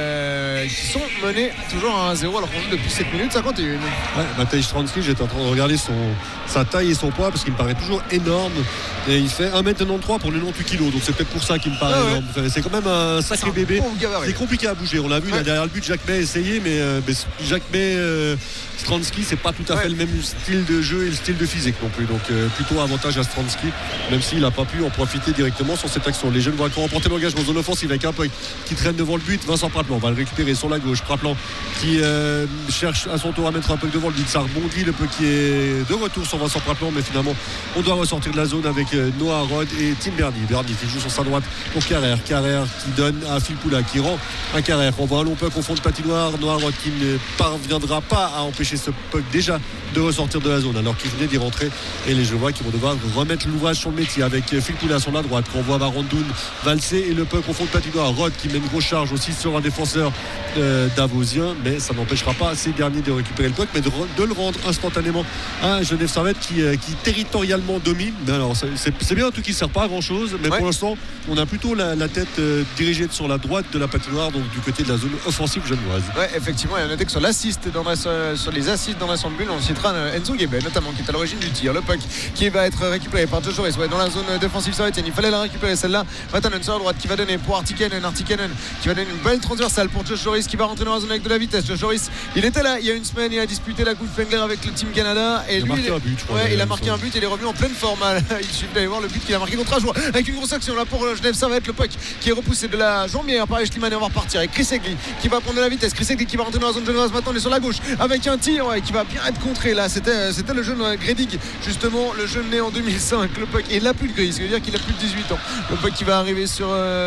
sont menés toujours à 1-0 alors qu'on joue depuis 7 minutes 51. Ouais, Matej Stransky, j'étais en train de regarder sa taille et son poids parce qu'il me paraît toujours énorme et il fait 1m93 pour 98 kg, donc c'est peut-être pour ça qu'il me paraît énorme. C'est quand même un sacré bébé. C'est compliqué à bouger, on l'a vu là, derrière le but. Jacquemet a essayé mais Jacquemet Stransky c'est pas tout à fait le même style de jeu et le style de physique non plus, donc plutôt avantage à Stransky même s'il n'a pas pu en profiter directement sur cette action. Les jeunes vont remporter l'engagement en zone offensive avec un puck qui traîne devant le but. Vincent Praplan va le récupérer sur la gauche. Praplan qui cherche à son tour à mettre un puck devant le but, ça rebondit, le puck qui est de retour sur Vincent Praplan, mais finalement on doit ressortir de la zone avec Noah Rod et Tim Berny qui joue sur sa droite pour Carrère qui donne à Phil Poula qui rend un Carrère. On voit un long puck au fond de patinoire, Noah Rod qui ne parviendra pas à empêcher ce puck déjà de ressortir de la zone alors qu'il venait d'y rentrer et les Genevois qui vont devoir remettre l'ouvrage sur le métier avec Phil Poula sur la droite qu'on voit Barandoun valser et le puck au fond de patinoire. Rod qui met une grosse charge aussi sur un défenseur davosien, mais ça n'empêchera pas ces derniers de récupérer le puck mais de le rendre instantanément à Genève Servette qui territorialement domine. Mais alors c'est bien un truc qui ne sert pas à grand chose mais pour l'instant on a plutôt la tête dirigée sur la droite de la patinoire, donc du côté de la zone offensive genevoise. Ouais, effectivement, il y a noté que sur l'assist sur les assists dans la centre-bulle on citera Enzo Guébet notamment qui est à l'origine du tir. Le puck qui va être récupéré par Joe Joris dans la zone défensive servettienne, il fallait la récupérer celle-là. Vatanen sur la droite qui va donner pour Artikainen qui va donner une belle transversale pour Joe Joris qui va rentrer dans la zone avec de la vitesse. Joe Joris il était là il y a une semaine, il a disputé la Coupe Fengler avec le Team Canada et lui il a marqué un but et il est revenu en pleine forme. Il suffit d'aller voir le but qu'il a marqué contre Ajoie avec une grosse action là pour Genève Servette. Le puck qui est repoussé de la jambière par Eschliman et on va repartir avec Chris Egli qui va prendre de la vitesse. Chris Egli qui va rentrer dans la zone genevoise. Maintenant on est sur la gauche avec un tir qui va bien être contré là. C'était le jeune Gredig justement, le jeune né en 2005. Le puck et il n'a plus de gris, ce veut dire qu'il a plus de 18 ans. Le puck qui va arriver qui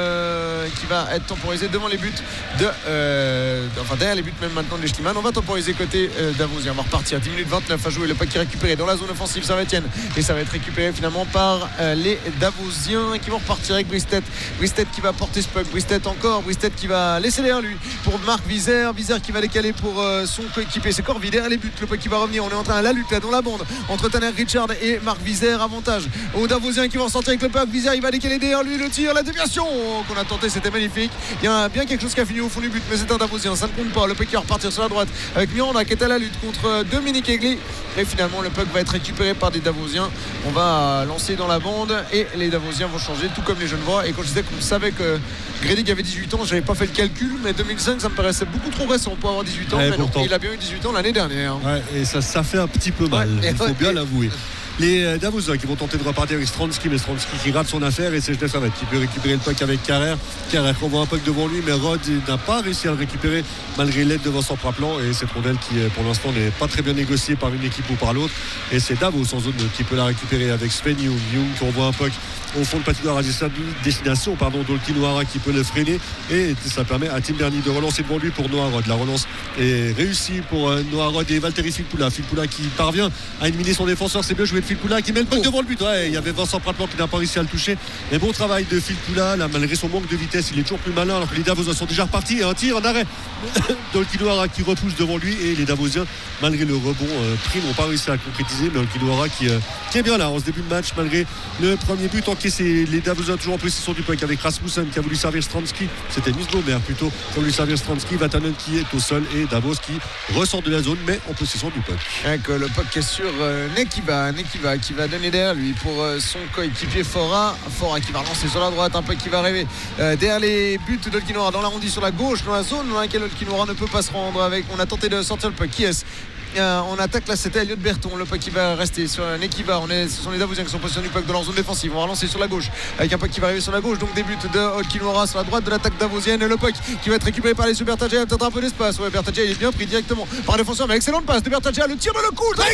va être temporisé devant les buts derrière les buts même maintenant de Eschliman. On va temporiser côté Davosien. On va repartir 10 minutes 29 à jouer. Le puck qui est récupéré dans la zone offensive servettienne et ça va être récupéré finalement par les Davosiens qui vont repartir avec Bristet qui va porter ce puck. Bristet qui va laisser derrière lui pour Marc Vizère qui va décaler pour son coéquipier. C'est Corvi derrière les buts. Le puck qui va revenir. On est en train de la lutte là dans la bande entre Tanner Richard et Marc Vizère. Avantage aux Davosiens qui vont sortir avec le puck. Vizère il va décaler derrière lui, le tir, la déviation qu'on a tenté, c'était magnifique. Il y a bien quelque chose qui a fini au fond du but mais c'est un Davosien, ça ne compte pas. Le puck qui va repartir sur la droite avec Miranda qui est à la lutte contre Dominique Egli et finalement le puck va être récupéré par des Davosiens. On va lancer dans la bande et les Davosiens vont changer tout comme les Genevois. Et quand je disais qu'on savait que Gredig avait 18 ans, j'avais pas fait le calcul mais 2005 ça me paraissait beaucoup trop récent pour avoir 18 ans mais non, il a bien eu 18 ans l'année dernière. Et ça fait un petit peu mal, il faut bien l'avouer. les Davoisiens qui vont tenter de repartir avec Stransky, mais Stransky qui rate son affaire, et c'est Genève Servette qui peut récupérer le puck avec Carrère qui envoie un puck devant lui, mais Rod n'a pas réussi à le récupérer malgré l'aide de Vincent Praplan, et cette rondelle qui pour l'instant n'est pas très bien négociée par une équipe ou par l'autre, et c'est Davos en zone qui peut la récupérer avec Sven Young qui envoie un puck au fond de patinoire à destination d'Olki Noara qui peut le freiner, et ça permet à Tim Berni de relancer devant lui pour Noarod. La relance est réussie pour Noarod et Valtteri Filppula qui parvient à éliminer son défenseur. C'est bien joué de Filppula qui met le puck devant le but. Ouais, il y avait Vincent Praplan qui n'a pas réussi à le toucher, mais bon travail de Filppula là, malgré son manque de vitesse il est toujours plus malin, alors que les Davosiens sont déjà repartis, et un tir en arrêt d'Olki Noara qui repousse devant lui, et les Davosiens malgré le rebond pris n'ont pas réussi à concrétiser, mais Olki Noara qui est bien là en ce début de match malgré le premier but encaissé. Les Davosiens toujours en possession du puck avec Rasmussen qui a voulu servir Stransky, c'était Nislomer plutôt qui a voulu servir Stransky, Vatanen qui est au sol, et Davos qui ressort de la zone mais en possession du puck. Le puck qui est sur Nekiva qui va donner derrière lui pour son coéquipier Fora qui va relancer sur la droite, un puck qui va arriver derrière les buts d'Olki Noara dans l'arrondi sur la gauche, dans la zone dans laquelle Olki Noara ne peut pas se rendre. On a tenté de sortir le puck. Qui est-ce? On attaque là, c'était Elliot Berton, le puck qui va rester sur Nekiva. Ce sont les Davosiens qui sont positionnés du puck dans leur zone défensive. On va relancer sur la gauche avec un puck qui va arriver sur la gauche, donc début de Olki Noara sur la droite de l'attaque davosienne, et le puck qui va être récupéré par les Bertaggia. Il y a peut-être un peu d'espace. Bertaggia il est bien pris directement par le défenseur, mais excellente passe de Bertaggia, le tir de le coup,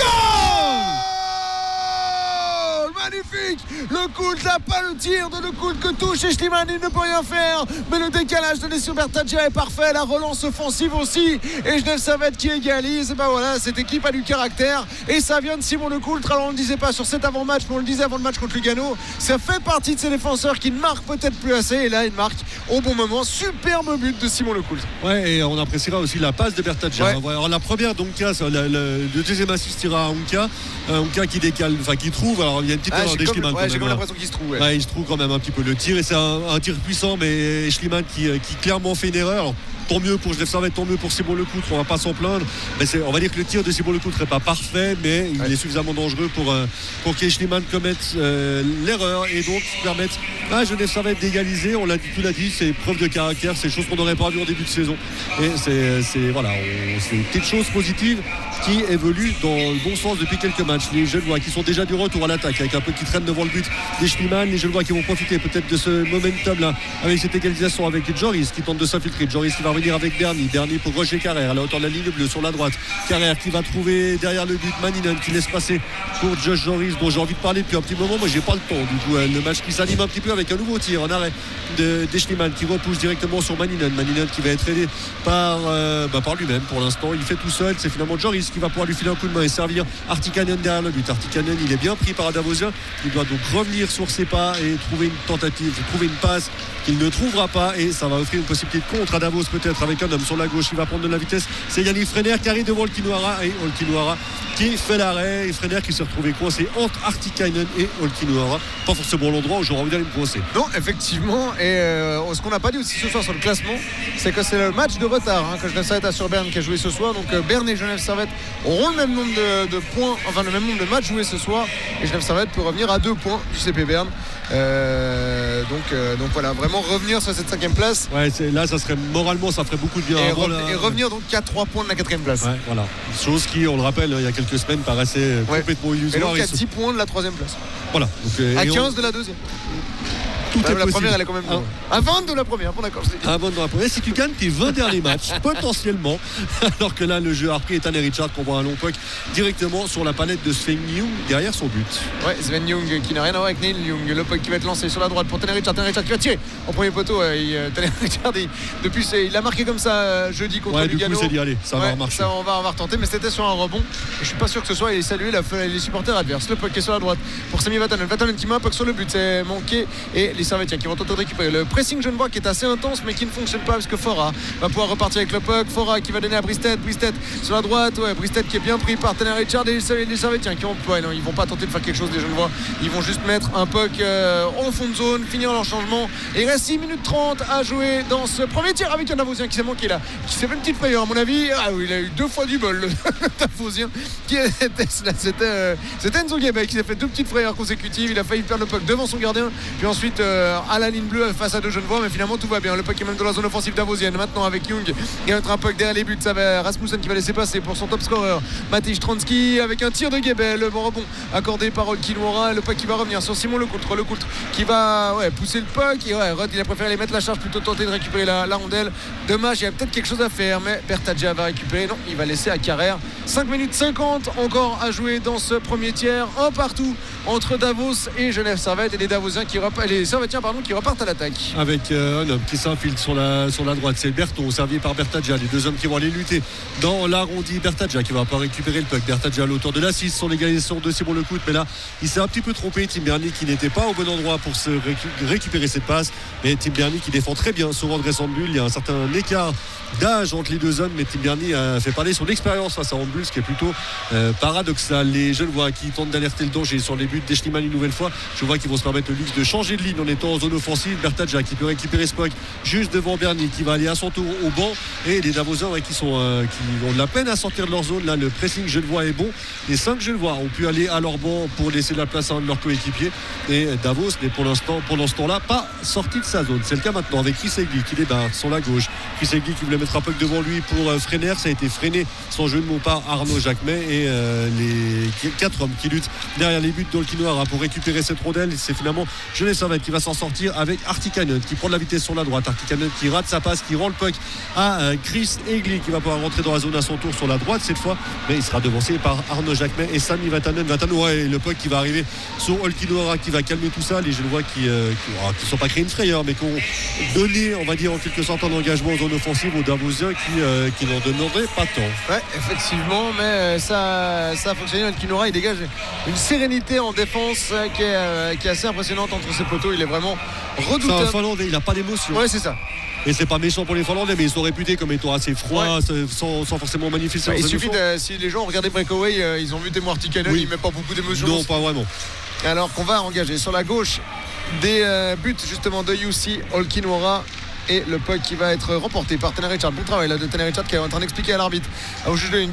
magnifique, le Kult n'a pas le tir de le Kult que touche, et Schliemann il ne peut rien faire, mais le décalage de Alessio Bertaggia est parfait, la relance offensive aussi, et Genève Servette qui égalise. Cette équipe a du caractère, et ça vient de Simon le Kult. Alors on ne le disait pas sur cet avant-match, mais on le disait avant le match contre Lugano, ça fait partie de ces défenseurs qui ne marquent peut-être plus assez, et là il marque au bon moment. Superbe but de Simon le Kult. Ouais, et on appréciera aussi la passe de Bertaggia. Ouais. Alors la première d'Onka, le deuxième assist ira à Onka qui décale, qui trouve. Alors il y a une petite j'ai comme l'impression qu'il se trouve. Ouais, il se trouve quand même un petit peu le tir, et c'est un tir puissant, mais Schliemann qui clairement fait une erreur. Alors, tant mieux pour Genève Servette, tant mieux pour Simon Lecoutre, on va pas s'en plaindre, mais on va dire que le tir de Simon Lecoutre n'est pas parfait, mais il est suffisamment dangereux pour que Schliemann commette l'erreur, et donc permettre à Genève Servette d'égaliser. On l'a dit, c'est preuve de caractère, c'est chose qu'on n'aurait pas vu en début de saison, et c'est une petite chose positive qui évolue dans le bon sens depuis quelques matchs. Les Genevois qui sont déjà du retour à l'attaque avec un peu qui traîne devant le but des Schliemann, les Genevois qui vont profiter peut-être de ce momentum là avec cette égalisation avec Joris qui tente de s'infiltrer. Joris qui va revenir avec Berni pour Roger Carrère à la hauteur de la ligne bleue sur la droite. Carrère qui va trouver derrière le but Maninen qui laisse passer pour Josh Joris, dont j'ai envie de parler depuis un petit moment. Moi j'ai pas le temps du coup. Le match qui s'anime un petit peu avec un nouveau tir en arrêt des Schliemann qui repousse directement sur Maninen qui va être aidé par lui-même pour l'instant. Il fait tout seul, c'est finalement Joris qui va pouvoir lui filer un coup de main et servir Artikainen derrière le but. Artikainen il est bien pris par Davosien, il doit donc revenir sur ses pas et trouver une passe qu'il ne trouvera pas, et ça va offrir une possibilité de contre à Davos peut-être avec un homme sur la gauche. Il va prendre de la vitesse, c'est Yannick Frener qui arrive devant Olki Noara, et Olki Noara qui fait l'arrêt, et Frener qui s'est retrouvé coincé entre Artikainen et Olki Noara, pas forcément l'endroit où j'aurais envie d'aller me coincer. Non, effectivement, et ce qu'on n'a pas dit aussi ce soir sur le classement, c'est que c'est le match de retard que Genève Servette a sur Berne qui a joué ce soir, donc Berne et Genève Servette auront le même nombre de points, enfin le même nombre de matchs joués ce soir, et Genève Servette peut revenir à 2 points du CP Berne. Donc voilà, vraiment revenir sur cette 5e place. Ouais, là ça serait moralement, ça ferait beaucoup de bien. Et revenir donc qu'à 3 points de la 4e place. Ouais, voilà. Chose qui, on le rappelle, il y a quelques semaines paraissait complètement illusoire. Et donc à 10 points de la 3e place. Voilà. Donc, à 15 de la 2e. Tout est la première elle est quand même à 20 de la première, bon d'accord, à 20 de la première. Si tu gagnes tes 20 derniers matchs potentiellement, alors que là le jeu a repris, et Tanner Richard qu'on voit un long puck directement sur la palette de Sven Young derrière son but. Ouais, Sven Young qui n'a rien à voir avec Neil Young, le puck qui va être lancé sur la droite pour Tanner Richard qui va tirer en premier poteau. Tanner Richard depuis il a marqué comme ça jeudi contre Lugano. Du coup c'est dit allez, ça va remarcher. Ça on va retenter, mais c'était sur un rebond, et je suis pas sûr que ce soit, il est salué les supporters adverses. Le puck est sur la droite pour Sami Vatanen qui met un puck sur le but, c'est manqué, et les Servetiens qui vont tenter de récupérer le pressing genevois qui est assez intense mais qui ne fonctionne pas, parce que Fora va pouvoir repartir avec le puck. Fora qui va donner à Bristet sur la droite, Bristet qui est bien pris par Tanner Richard, et les Servetiens qui ils vont pas tenter de faire quelque chose des Genevois, ils vont juste mettre un puck en fond de zone, finir leur changement, et il reste 6 minutes 30 à jouer dans ce premier tir avec un Davosien qui s'est manqué là, qui s'est fait une petite frayeur à mon avis. Il a eu 2 fois du bol le Davosien c'était Enzo Guébet qui s'est fait 2 petites frayeurs consécutives. Il a failli perdre le puck devant son gardien, puis ensuite à la ligne bleue face à deux Genevois, mais finalement tout va bien. Le puck est même dans la zone offensive davosienne maintenant avec Young. Il y a un puck derrière les buts, ça va Rasmussen qui va laisser passer pour son top scorer Matej Stransky avec un tir de Gebel. Le bon rebond accordé par Olkinuora. Le puck qui va revenir sur Simon Lecoultre qui va pousser le puck et Rod il a préféré les mettre la charge plutôt tenter de récupérer la rondelle. Dommage, il y a peut-être quelque chose à faire, mais Bertaggia va récupérer. Non, il va laisser à Carrère. 5 minutes 50 encore à jouer dans ce premier tiers, un partout entre Davos et Genève Servette, et les Servettiens qui repartent à l'attaque avec un homme qui s'infile sur la droite, c'est Berton servi par Bertaggia, les deux hommes qui vont aller lutter dans l'arrondi. Bertaggia qui va pas récupérer le puck, Bertaggia à l'auteur de l'assist sur l'égalisation de Simon Lecoultre, mais là il s'est un petit peu trompé, Tim Berni qui n'était pas au bon endroit pour se récupérer cette passe, mais Tim Berni qui défend très bien son redressant de bulle. Il y a un certain écart d'âge entre les deux hommes, mais Tim Berni a fait parler son expérience face à Handbull, ce qui est plutôt paradoxal. Les Genevois qui tentent d'alerter le danger sur les buts d'Eschliman une nouvelle fois. Je vois qu'ils vont se permettre le luxe de changer de ligne en étant en zone offensive. Bertaggia qui peut récupérer ce puck juste devant Berni qui va aller à son tour au banc, et les Davosiens qui ont de la peine à sortir de leur zone. Là le pressing genevois est bon, les 5 Genevois ont pu aller à leur banc pour laisser la place à un de leurs coéquipiers, et Davos n'est pendant ce temps-là pas sorti de sa zone. C'est le cas maintenant avec Chris Egli qui débarque sur la gauche. Chris Egli qui voulait mettre un puck devant lui pour freiner, ça a été freiné sans jeu de mots par Arnaud Jacquemet, et les 4 hommes qui luttent derrière les buts d'Olkinuora pour récupérer cette rondelle. C'est finalement Genève Servette qui va s'en sortir avec Artikainen qui prend de la vitesse sur la droite, Artikainen qui rate sa passe, qui rend le puck à Chris Egli qui va pouvoir rentrer dans la zone à son tour sur la droite cette fois, mais il sera devancé par Arnaud Jacquemet et Sami Vatanen, et le puck qui va arriver sur Olkinuora qui va calmer tout ça. Les Genevois qui ne sont pas créés une frayeur, mais qui ont donné, on va dire en quelque sorte, un engagement en zone offensive aux Davosiens qui n'en demanderaient pas tant. Ouais, effectivement, mais ça a fonctionné. Olkinuora il dégage une sérénité en défense qui est assez impressionnante entre ses poteaux. Il est vraiment redoutable. C'est un Finlandais, il n'a pas d'émotion. Ouais, c'est ça. Et c'est pas méchant pour les Finlandais, mais ils sont réputés comme étant assez froids, sans forcément manifester. Il suffit si les gens ont regardé Breakaway, ils ont vu Teemu Artikainen, il met pas beaucoup d'émotion. Non, pas vraiment. Alors qu'on va engager sur la gauche des buts justement de Jussi Olkinuora. Et le puck qui va être remporté par Tanner Richard. Bon travail là de Tanner Richard qui est en train d'expliquer à l'arbitre, au juge de ligne,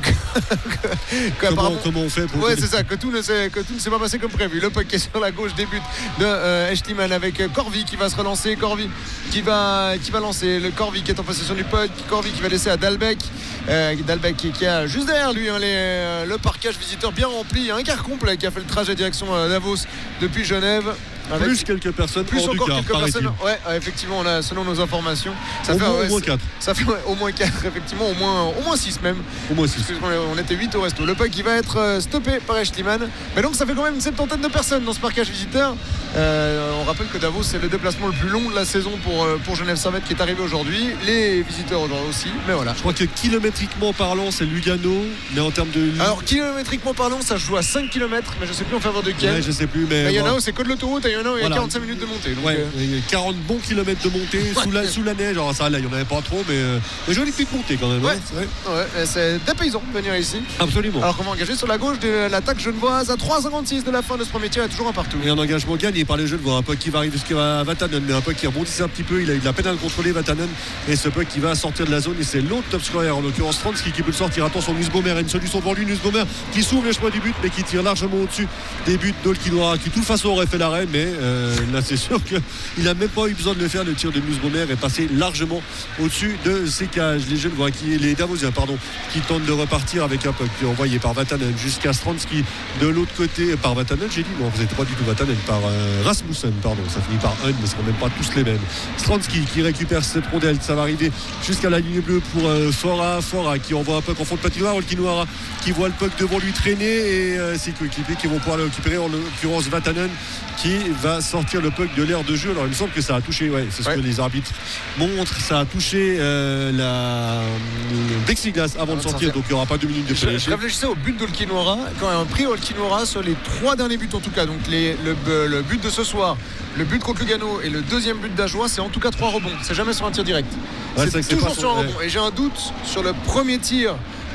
comment on fait pour. Ouais, c'est ça, que tout ne s'est pas passé comme prévu. Le puck est sur la gauche des buts de Eschliman avec Corvi qui va se relancer. Corvi qui va lancer. Le Corvi qui est en possession du puck. Corvi qui va laisser à Dalbec. Dalbec qui a juste derrière lui le parquage visiteur bien rempli, un quart complet qui a fait le trajet direction Davos depuis Genève. Avec plus quelques personnes plus encore quelques personnes. Ouais, effectivement, selon nos informations, au moins 4. Ça fait au moins 4, effectivement, au moins 6 même. Au moins 6. Parce qu'on était 8 au resto. Le puck qui va être stoppé par Eschliman. Mais donc ça fait quand même une 70aine de personnes dans ce parquage visiteur. On rappelle que Davos c'est le déplacement le plus long de la saison pour Genève Servette qui est arrivé aujourd'hui. Les visiteurs aujourd'hui aussi. Mais voilà. Je crois que kilométriquement parlant c'est Lugano, mais en termes de. Alors kilométriquement parlant ça se joue à 5 km, mais je sais plus en faveur de quel. Ouais, je sais plus, mais. Il y en a où c'est que de l'autoroute. Il y a 45 minutes de montée. Donc il y a 40 bons kilomètres de montée sous la neige. Alors ça là, il n'y en avait pas trop, mais jolie petite montée quand même. Ouais, c'est des paysans de venir ici. Absolument. Alors qu'on va engager sur la gauche de l'attaque genevoise à 3,56 de la fin de ce premier tir. Il y a toujours un partout. Et un engagement gagné par les Genevois. Un puck qui va arriver jusqu'à Vatanen, mais un puck qui rebondissait un petit peu. Il a eu de la peine à le contrôler, Vatanen. Et ce puck qui va sortir de la zone. Et c'est l'autre top scorer, en l'occurrence Stransky, qui peut le sortir. Attention, Nussbaumer a une solution devant lui. Nussbaumer qui s'ouvre les chemins du but, mais qui tire largement au-dessus des buts d'Olkinuora, qui de toute façon aurait fait l'arrêt, mais là c'est sûr qu'il n'a même pas eu besoin de le faire. Le tir de Nussbaumer est passé largement au-dessus de ses cages. Les Genevois, les Davosiens, qui tentent de repartir avec un puck envoyé par Vatanen jusqu'à Stransky de l'autre côté. Par Vatanen, j'ai dit non, vous n'êtes pas du tout Vatanen, par Rasmussen, ça finit par un, mais ce ne sont même pas tous les mêmes. Stransky qui récupère cette rondelle, ça va arriver jusqu'à la ligne bleue pour Fora qui envoie un puck en fond de patinoire. Olkinuora qui voit le puck devant lui traîner, et ses coéquipiers qui vont pouvoir le récupérer, en l'occurrence Vatanen qui va sortir le puck de l'aire de jeu. Alors il me semble que ça a touché, c'est ce que les arbitres montrent, ça a touché le plexiglas avant de sortir, donc il n'y aura pas 2 minutes de pénalité. Je réfléchissais au but d'Olkinuora, quand même pris Olkinuora sur les 3 derniers buts en tout cas, donc le but de ce soir, le but contre Lugano et le deuxième but d'Ajoie, c'est en tout cas 3 rebonds, c'est jamais sur un tir direct, c'est toujours sur un rebond. Et j'ai un doute sur le premier tir,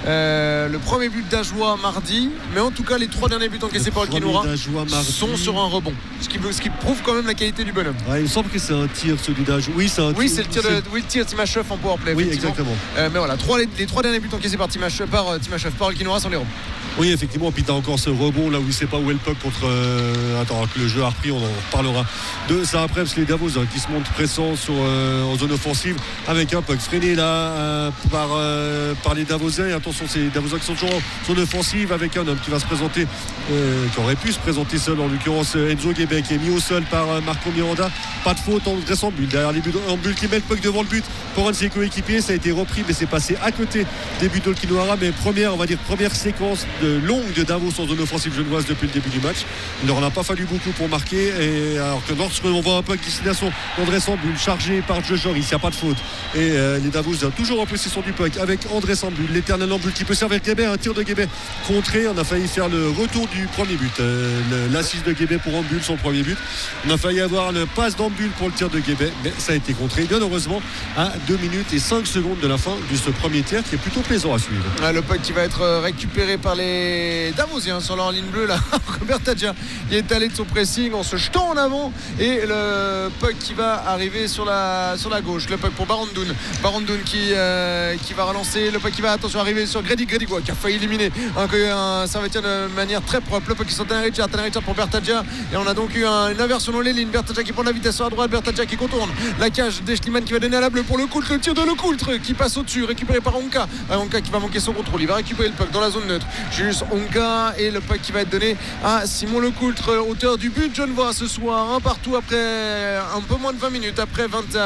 le premier but d'Ajoie mardi, mais en tout cas les 3 derniers buts encaissés par Olkinuora sont sur un rebond, ce qui prouve quand même la qualité du bonhomme. Il me semble que c'est un tir, celui d'Ajoie. Oui, c'est un tir. Oui, c'est le tir Timashov en powerplay. Oui, exactement. Mais voilà, les 3 derniers buts encaissés par Timashov par Olkinuora sont les rebonds. Oui, effectivement, puis tu as encore ce rebond là où il ne sait pas où est le puck contre. Attends, que le jeu a repris, on en reparlera de ça après, parce que les Davos qui se montrent pressants en zone offensive avec un puck freiné là par les Davosiens. Et attention, c'est les Davosiens qui sont toujours en zone offensive avec un homme qui va se présenter, qui aurait pu se présenter seul, en l'occurrence Enzo Guébet, qui est mis au sol par Marco Miranda. Pas de faute, André Sambul derrière les buts en bulle qui met le puck devant le but pour un de ses coéquipiers. Ça a été repris, mais c'est passé à côté des buts d'Olkinoara. Mais première séquence longue de Davos en zone offensive genevoise depuis le début du match. Il leur en a pas fallu beaucoup pour marquer, et alors que lorsqu'on voit un puck destination d'André Sambul chargé par Joe Joris, il n'y a pas de faute, et les Davos toujours en possession du puck avec André Sambul, l'éternel Ambul qui peut servir Guébet. Un tir de Guébet contré, on a failli faire le retour du premier but, l'assist de Guébet pour Ambul, son premier but. On a failli avoir le passe d'Ambul pour le tir de Guébet, mais ça a été contré bien heureusement à 2 minutes et 5 secondes de la fin de ce premier tiers qui est plutôt plaisant à suivre. Le puck qui va être récupéré par les Davosiens sur leur ligne bleue là. Robert Tadja il est allé de son pressing en se jetant en avant, et le puck qui va arriver sur la gauche, le puck pour Barandoun qui va relancer, le puck qui va arriver sur Grady Grédigois qui a failli éliminer un Servetien de manière très propre. Le puck qui sort Tanner Richard pour Bertadja, et on a donc eu une inversion dans les lignes. Bertadja qui prend la vitesse sur la droite, Bertadja qui contourne la cage d'Eschliman qui va donner à la bleue pour le Coultre, le tir de Lecoultre qui passe au-dessus, récupéré par Onka qui va manquer son contrôle, il va récupérer le puck dans la zone neutre, Julius Onka, et le puck qui va être donné à Simon Lecoultre, auteur du but genevois ce soir, un partout après un peu moins de 20 minutes, après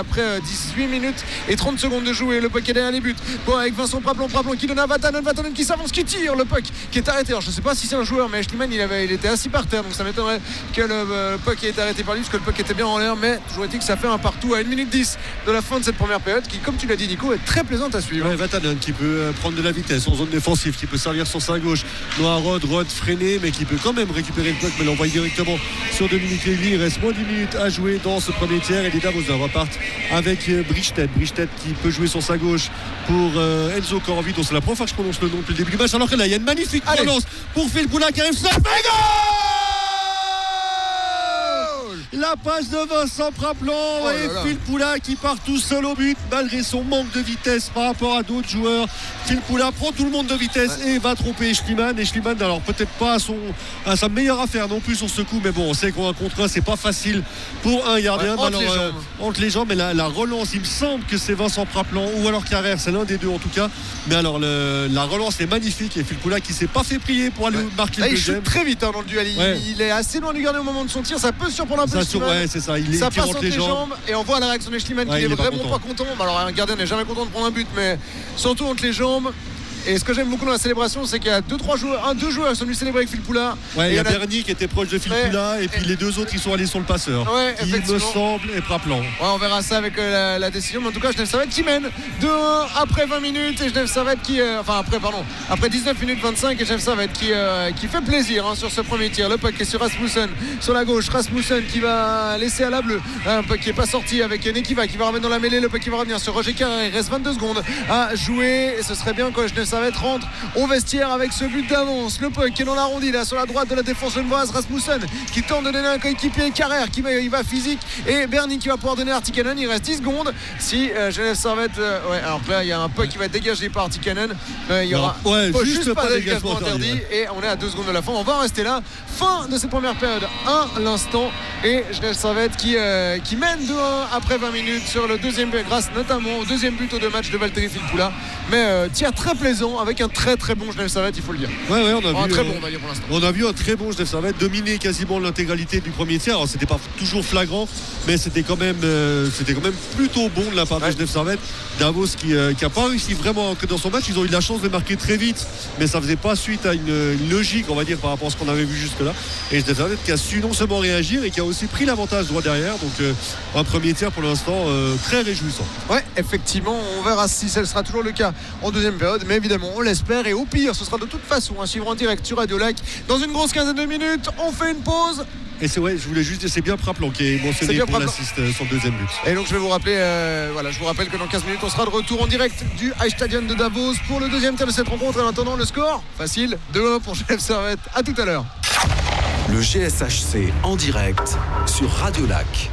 18 minutes et 30 secondes de jouer. Le puck est derrière les buts avec Vincent Praplon qui donne à Vatanen qui s'avance, qui tire, le puck qui est arrêté. Alors je ne sais pas si c'est un joueur, mais Schliemann il était assis par terre, donc ça m'étonnerait que le puck ait été arrêté par lui, parce que le puck était bien en l'air. Mais toujours est-il que ça fait un partout à 1 minute 10 de la fin de cette première période, qui, comme tu l'as dit Nico, est très plaisante à suivre. Vatanen qui peut prendre de la vitesse en zone défensive, qui peut servir sur sa gauche, Noah Rod freiné, mais qui peut quand même récupérer le puck, mais l'envoyer directement sur Dominique Lévy. Il reste moins de 10 minutes à jouer dans ce premier tiers, et les Davosiens repartent avec Brichtet qui peut jouer sur sa gauche pour Enzo Corvi, dont c'est la première fois que je prononce le nom depuis le début du match, alors que là il y a une magnifique relance pour Phil Poulin qui arrive sur la passe de Vincent Praplon et Phil Poulin qui part tout seul au but malgré son manque de vitesse par rapport à d'autres joueurs. Phil Poulin prend tout le monde de vitesse et va tromper Schliemann, et Schliemann alors peut-être pas à sa meilleure affaire non plus sur ce coup, mais bon, on sait qu'en contre 1 c'est pas facile pour un gardien. Entre les jambes, mais la relance, il me semble que c'est Vincent Praplon ou alors Carrère, c'est l'un des deux en tout cas, mais alors la relance est magnifique, et Phil Poulin qui s'est pas fait prier pour aller marquer le deuxième. Il chute très vite dans le duel, il est assez loin du gardien au moment de son tir, ça peut surprendre un peu. C'est ça, ça passe entre les jambes, et on voit la réaction de Schliemann qui est vraiment pas content. Alors un gardien n'est jamais content de prendre un but, mais surtout entre les jambes. Et ce que j'aime beaucoup dans la célébration, c'est qu'il y a deux joueurs qui sont venus célébrer avec Phil Poulin. Il y a Berny qui était proche de Phil Poulin, et puis les deux autres qui sont allés sur le passeur. Il me semble, et Praplon. On verra ça avec la décision. Mais en tout cas, Genève Servette qui mène 2-1 après 20 minutes. Et Genève Servette après 19 minutes 25. Et Genève Servette qui fait plaisir sur ce premier tir. Le puck est sur Rasmussen sur la gauche. Rasmussen qui va laisser à la bleue. Un puck qui n'est pas sorti avec Nekiva qui va remettre dans la mêlée. Le puck qui va revenir sur Roger Carrère. Il reste 22 secondes à jouer. Et ce serait bien que Genève Servette rentre au vestiaire avec ce but d'avance. Le puck qui est dans l'arrondi là sur la droite de la défense genevoise. Rasmussen qui tente de donner un coéquipier, Carrère il va physique, et Berny qui va pouvoir donner à Artikanen. Il reste 10 secondes si Genève Servette alors là il y a un puck qui va être dégagé par Artikanen, il y aura juste pas de dégagement interdit, et on est à 2 secondes de la fin. On va rester là, fin de cette première période à l'instant, et Genève Servette qui mène 2-1 après 20 minutes sur le deuxième but, grâce notamment au deuxième but aux 2 matchs de Valtteri Filppula, mais tir très plaisant avec un très très bon Genève Servette, il faut le dire. On a vu très bon, on va dire pour l'instant. On a vu un très bon Genève Servette dominer quasiment l'intégralité du premier tiers. Alors c'était pas toujours flagrant, mais c'était quand même plutôt bon de la part de Genève Servette. Davos qui a pas réussi vraiment à entrer dans son match. Ils ont eu de la chance de marquer très vite, mais ça faisait pas suite à une logique, on va dire, par rapport à ce qu'on avait vu jusque là. Et Genève Servette qui a su non seulement réagir, et qui a aussi pris l'avantage droit derrière. Donc un premier tiers pour l'instant très réjouissant. Ouais, effectivement, on verra si ça sera toujours le cas en deuxième période, mais évidemment on l'espère, et au pire ce sera de toute façon à suivre en direct sur Radio Lac dans une grosse quinzaine de minutes. On fait une pause. Et je voulais juste dire, c'est bien Praplon qui est mentionné pour l'assist sur le deuxième but. Et donc je vais vous rappeler, je vous rappelle que dans 15 minutes on sera de retour en direct du Eisstadion de Davos pour le deuxième tiers de cette rencontre. Et en attendant, le score facile, 2-1 pour Genève Servette. À tout à l'heure. Le GSHC en direct sur Radio Lac.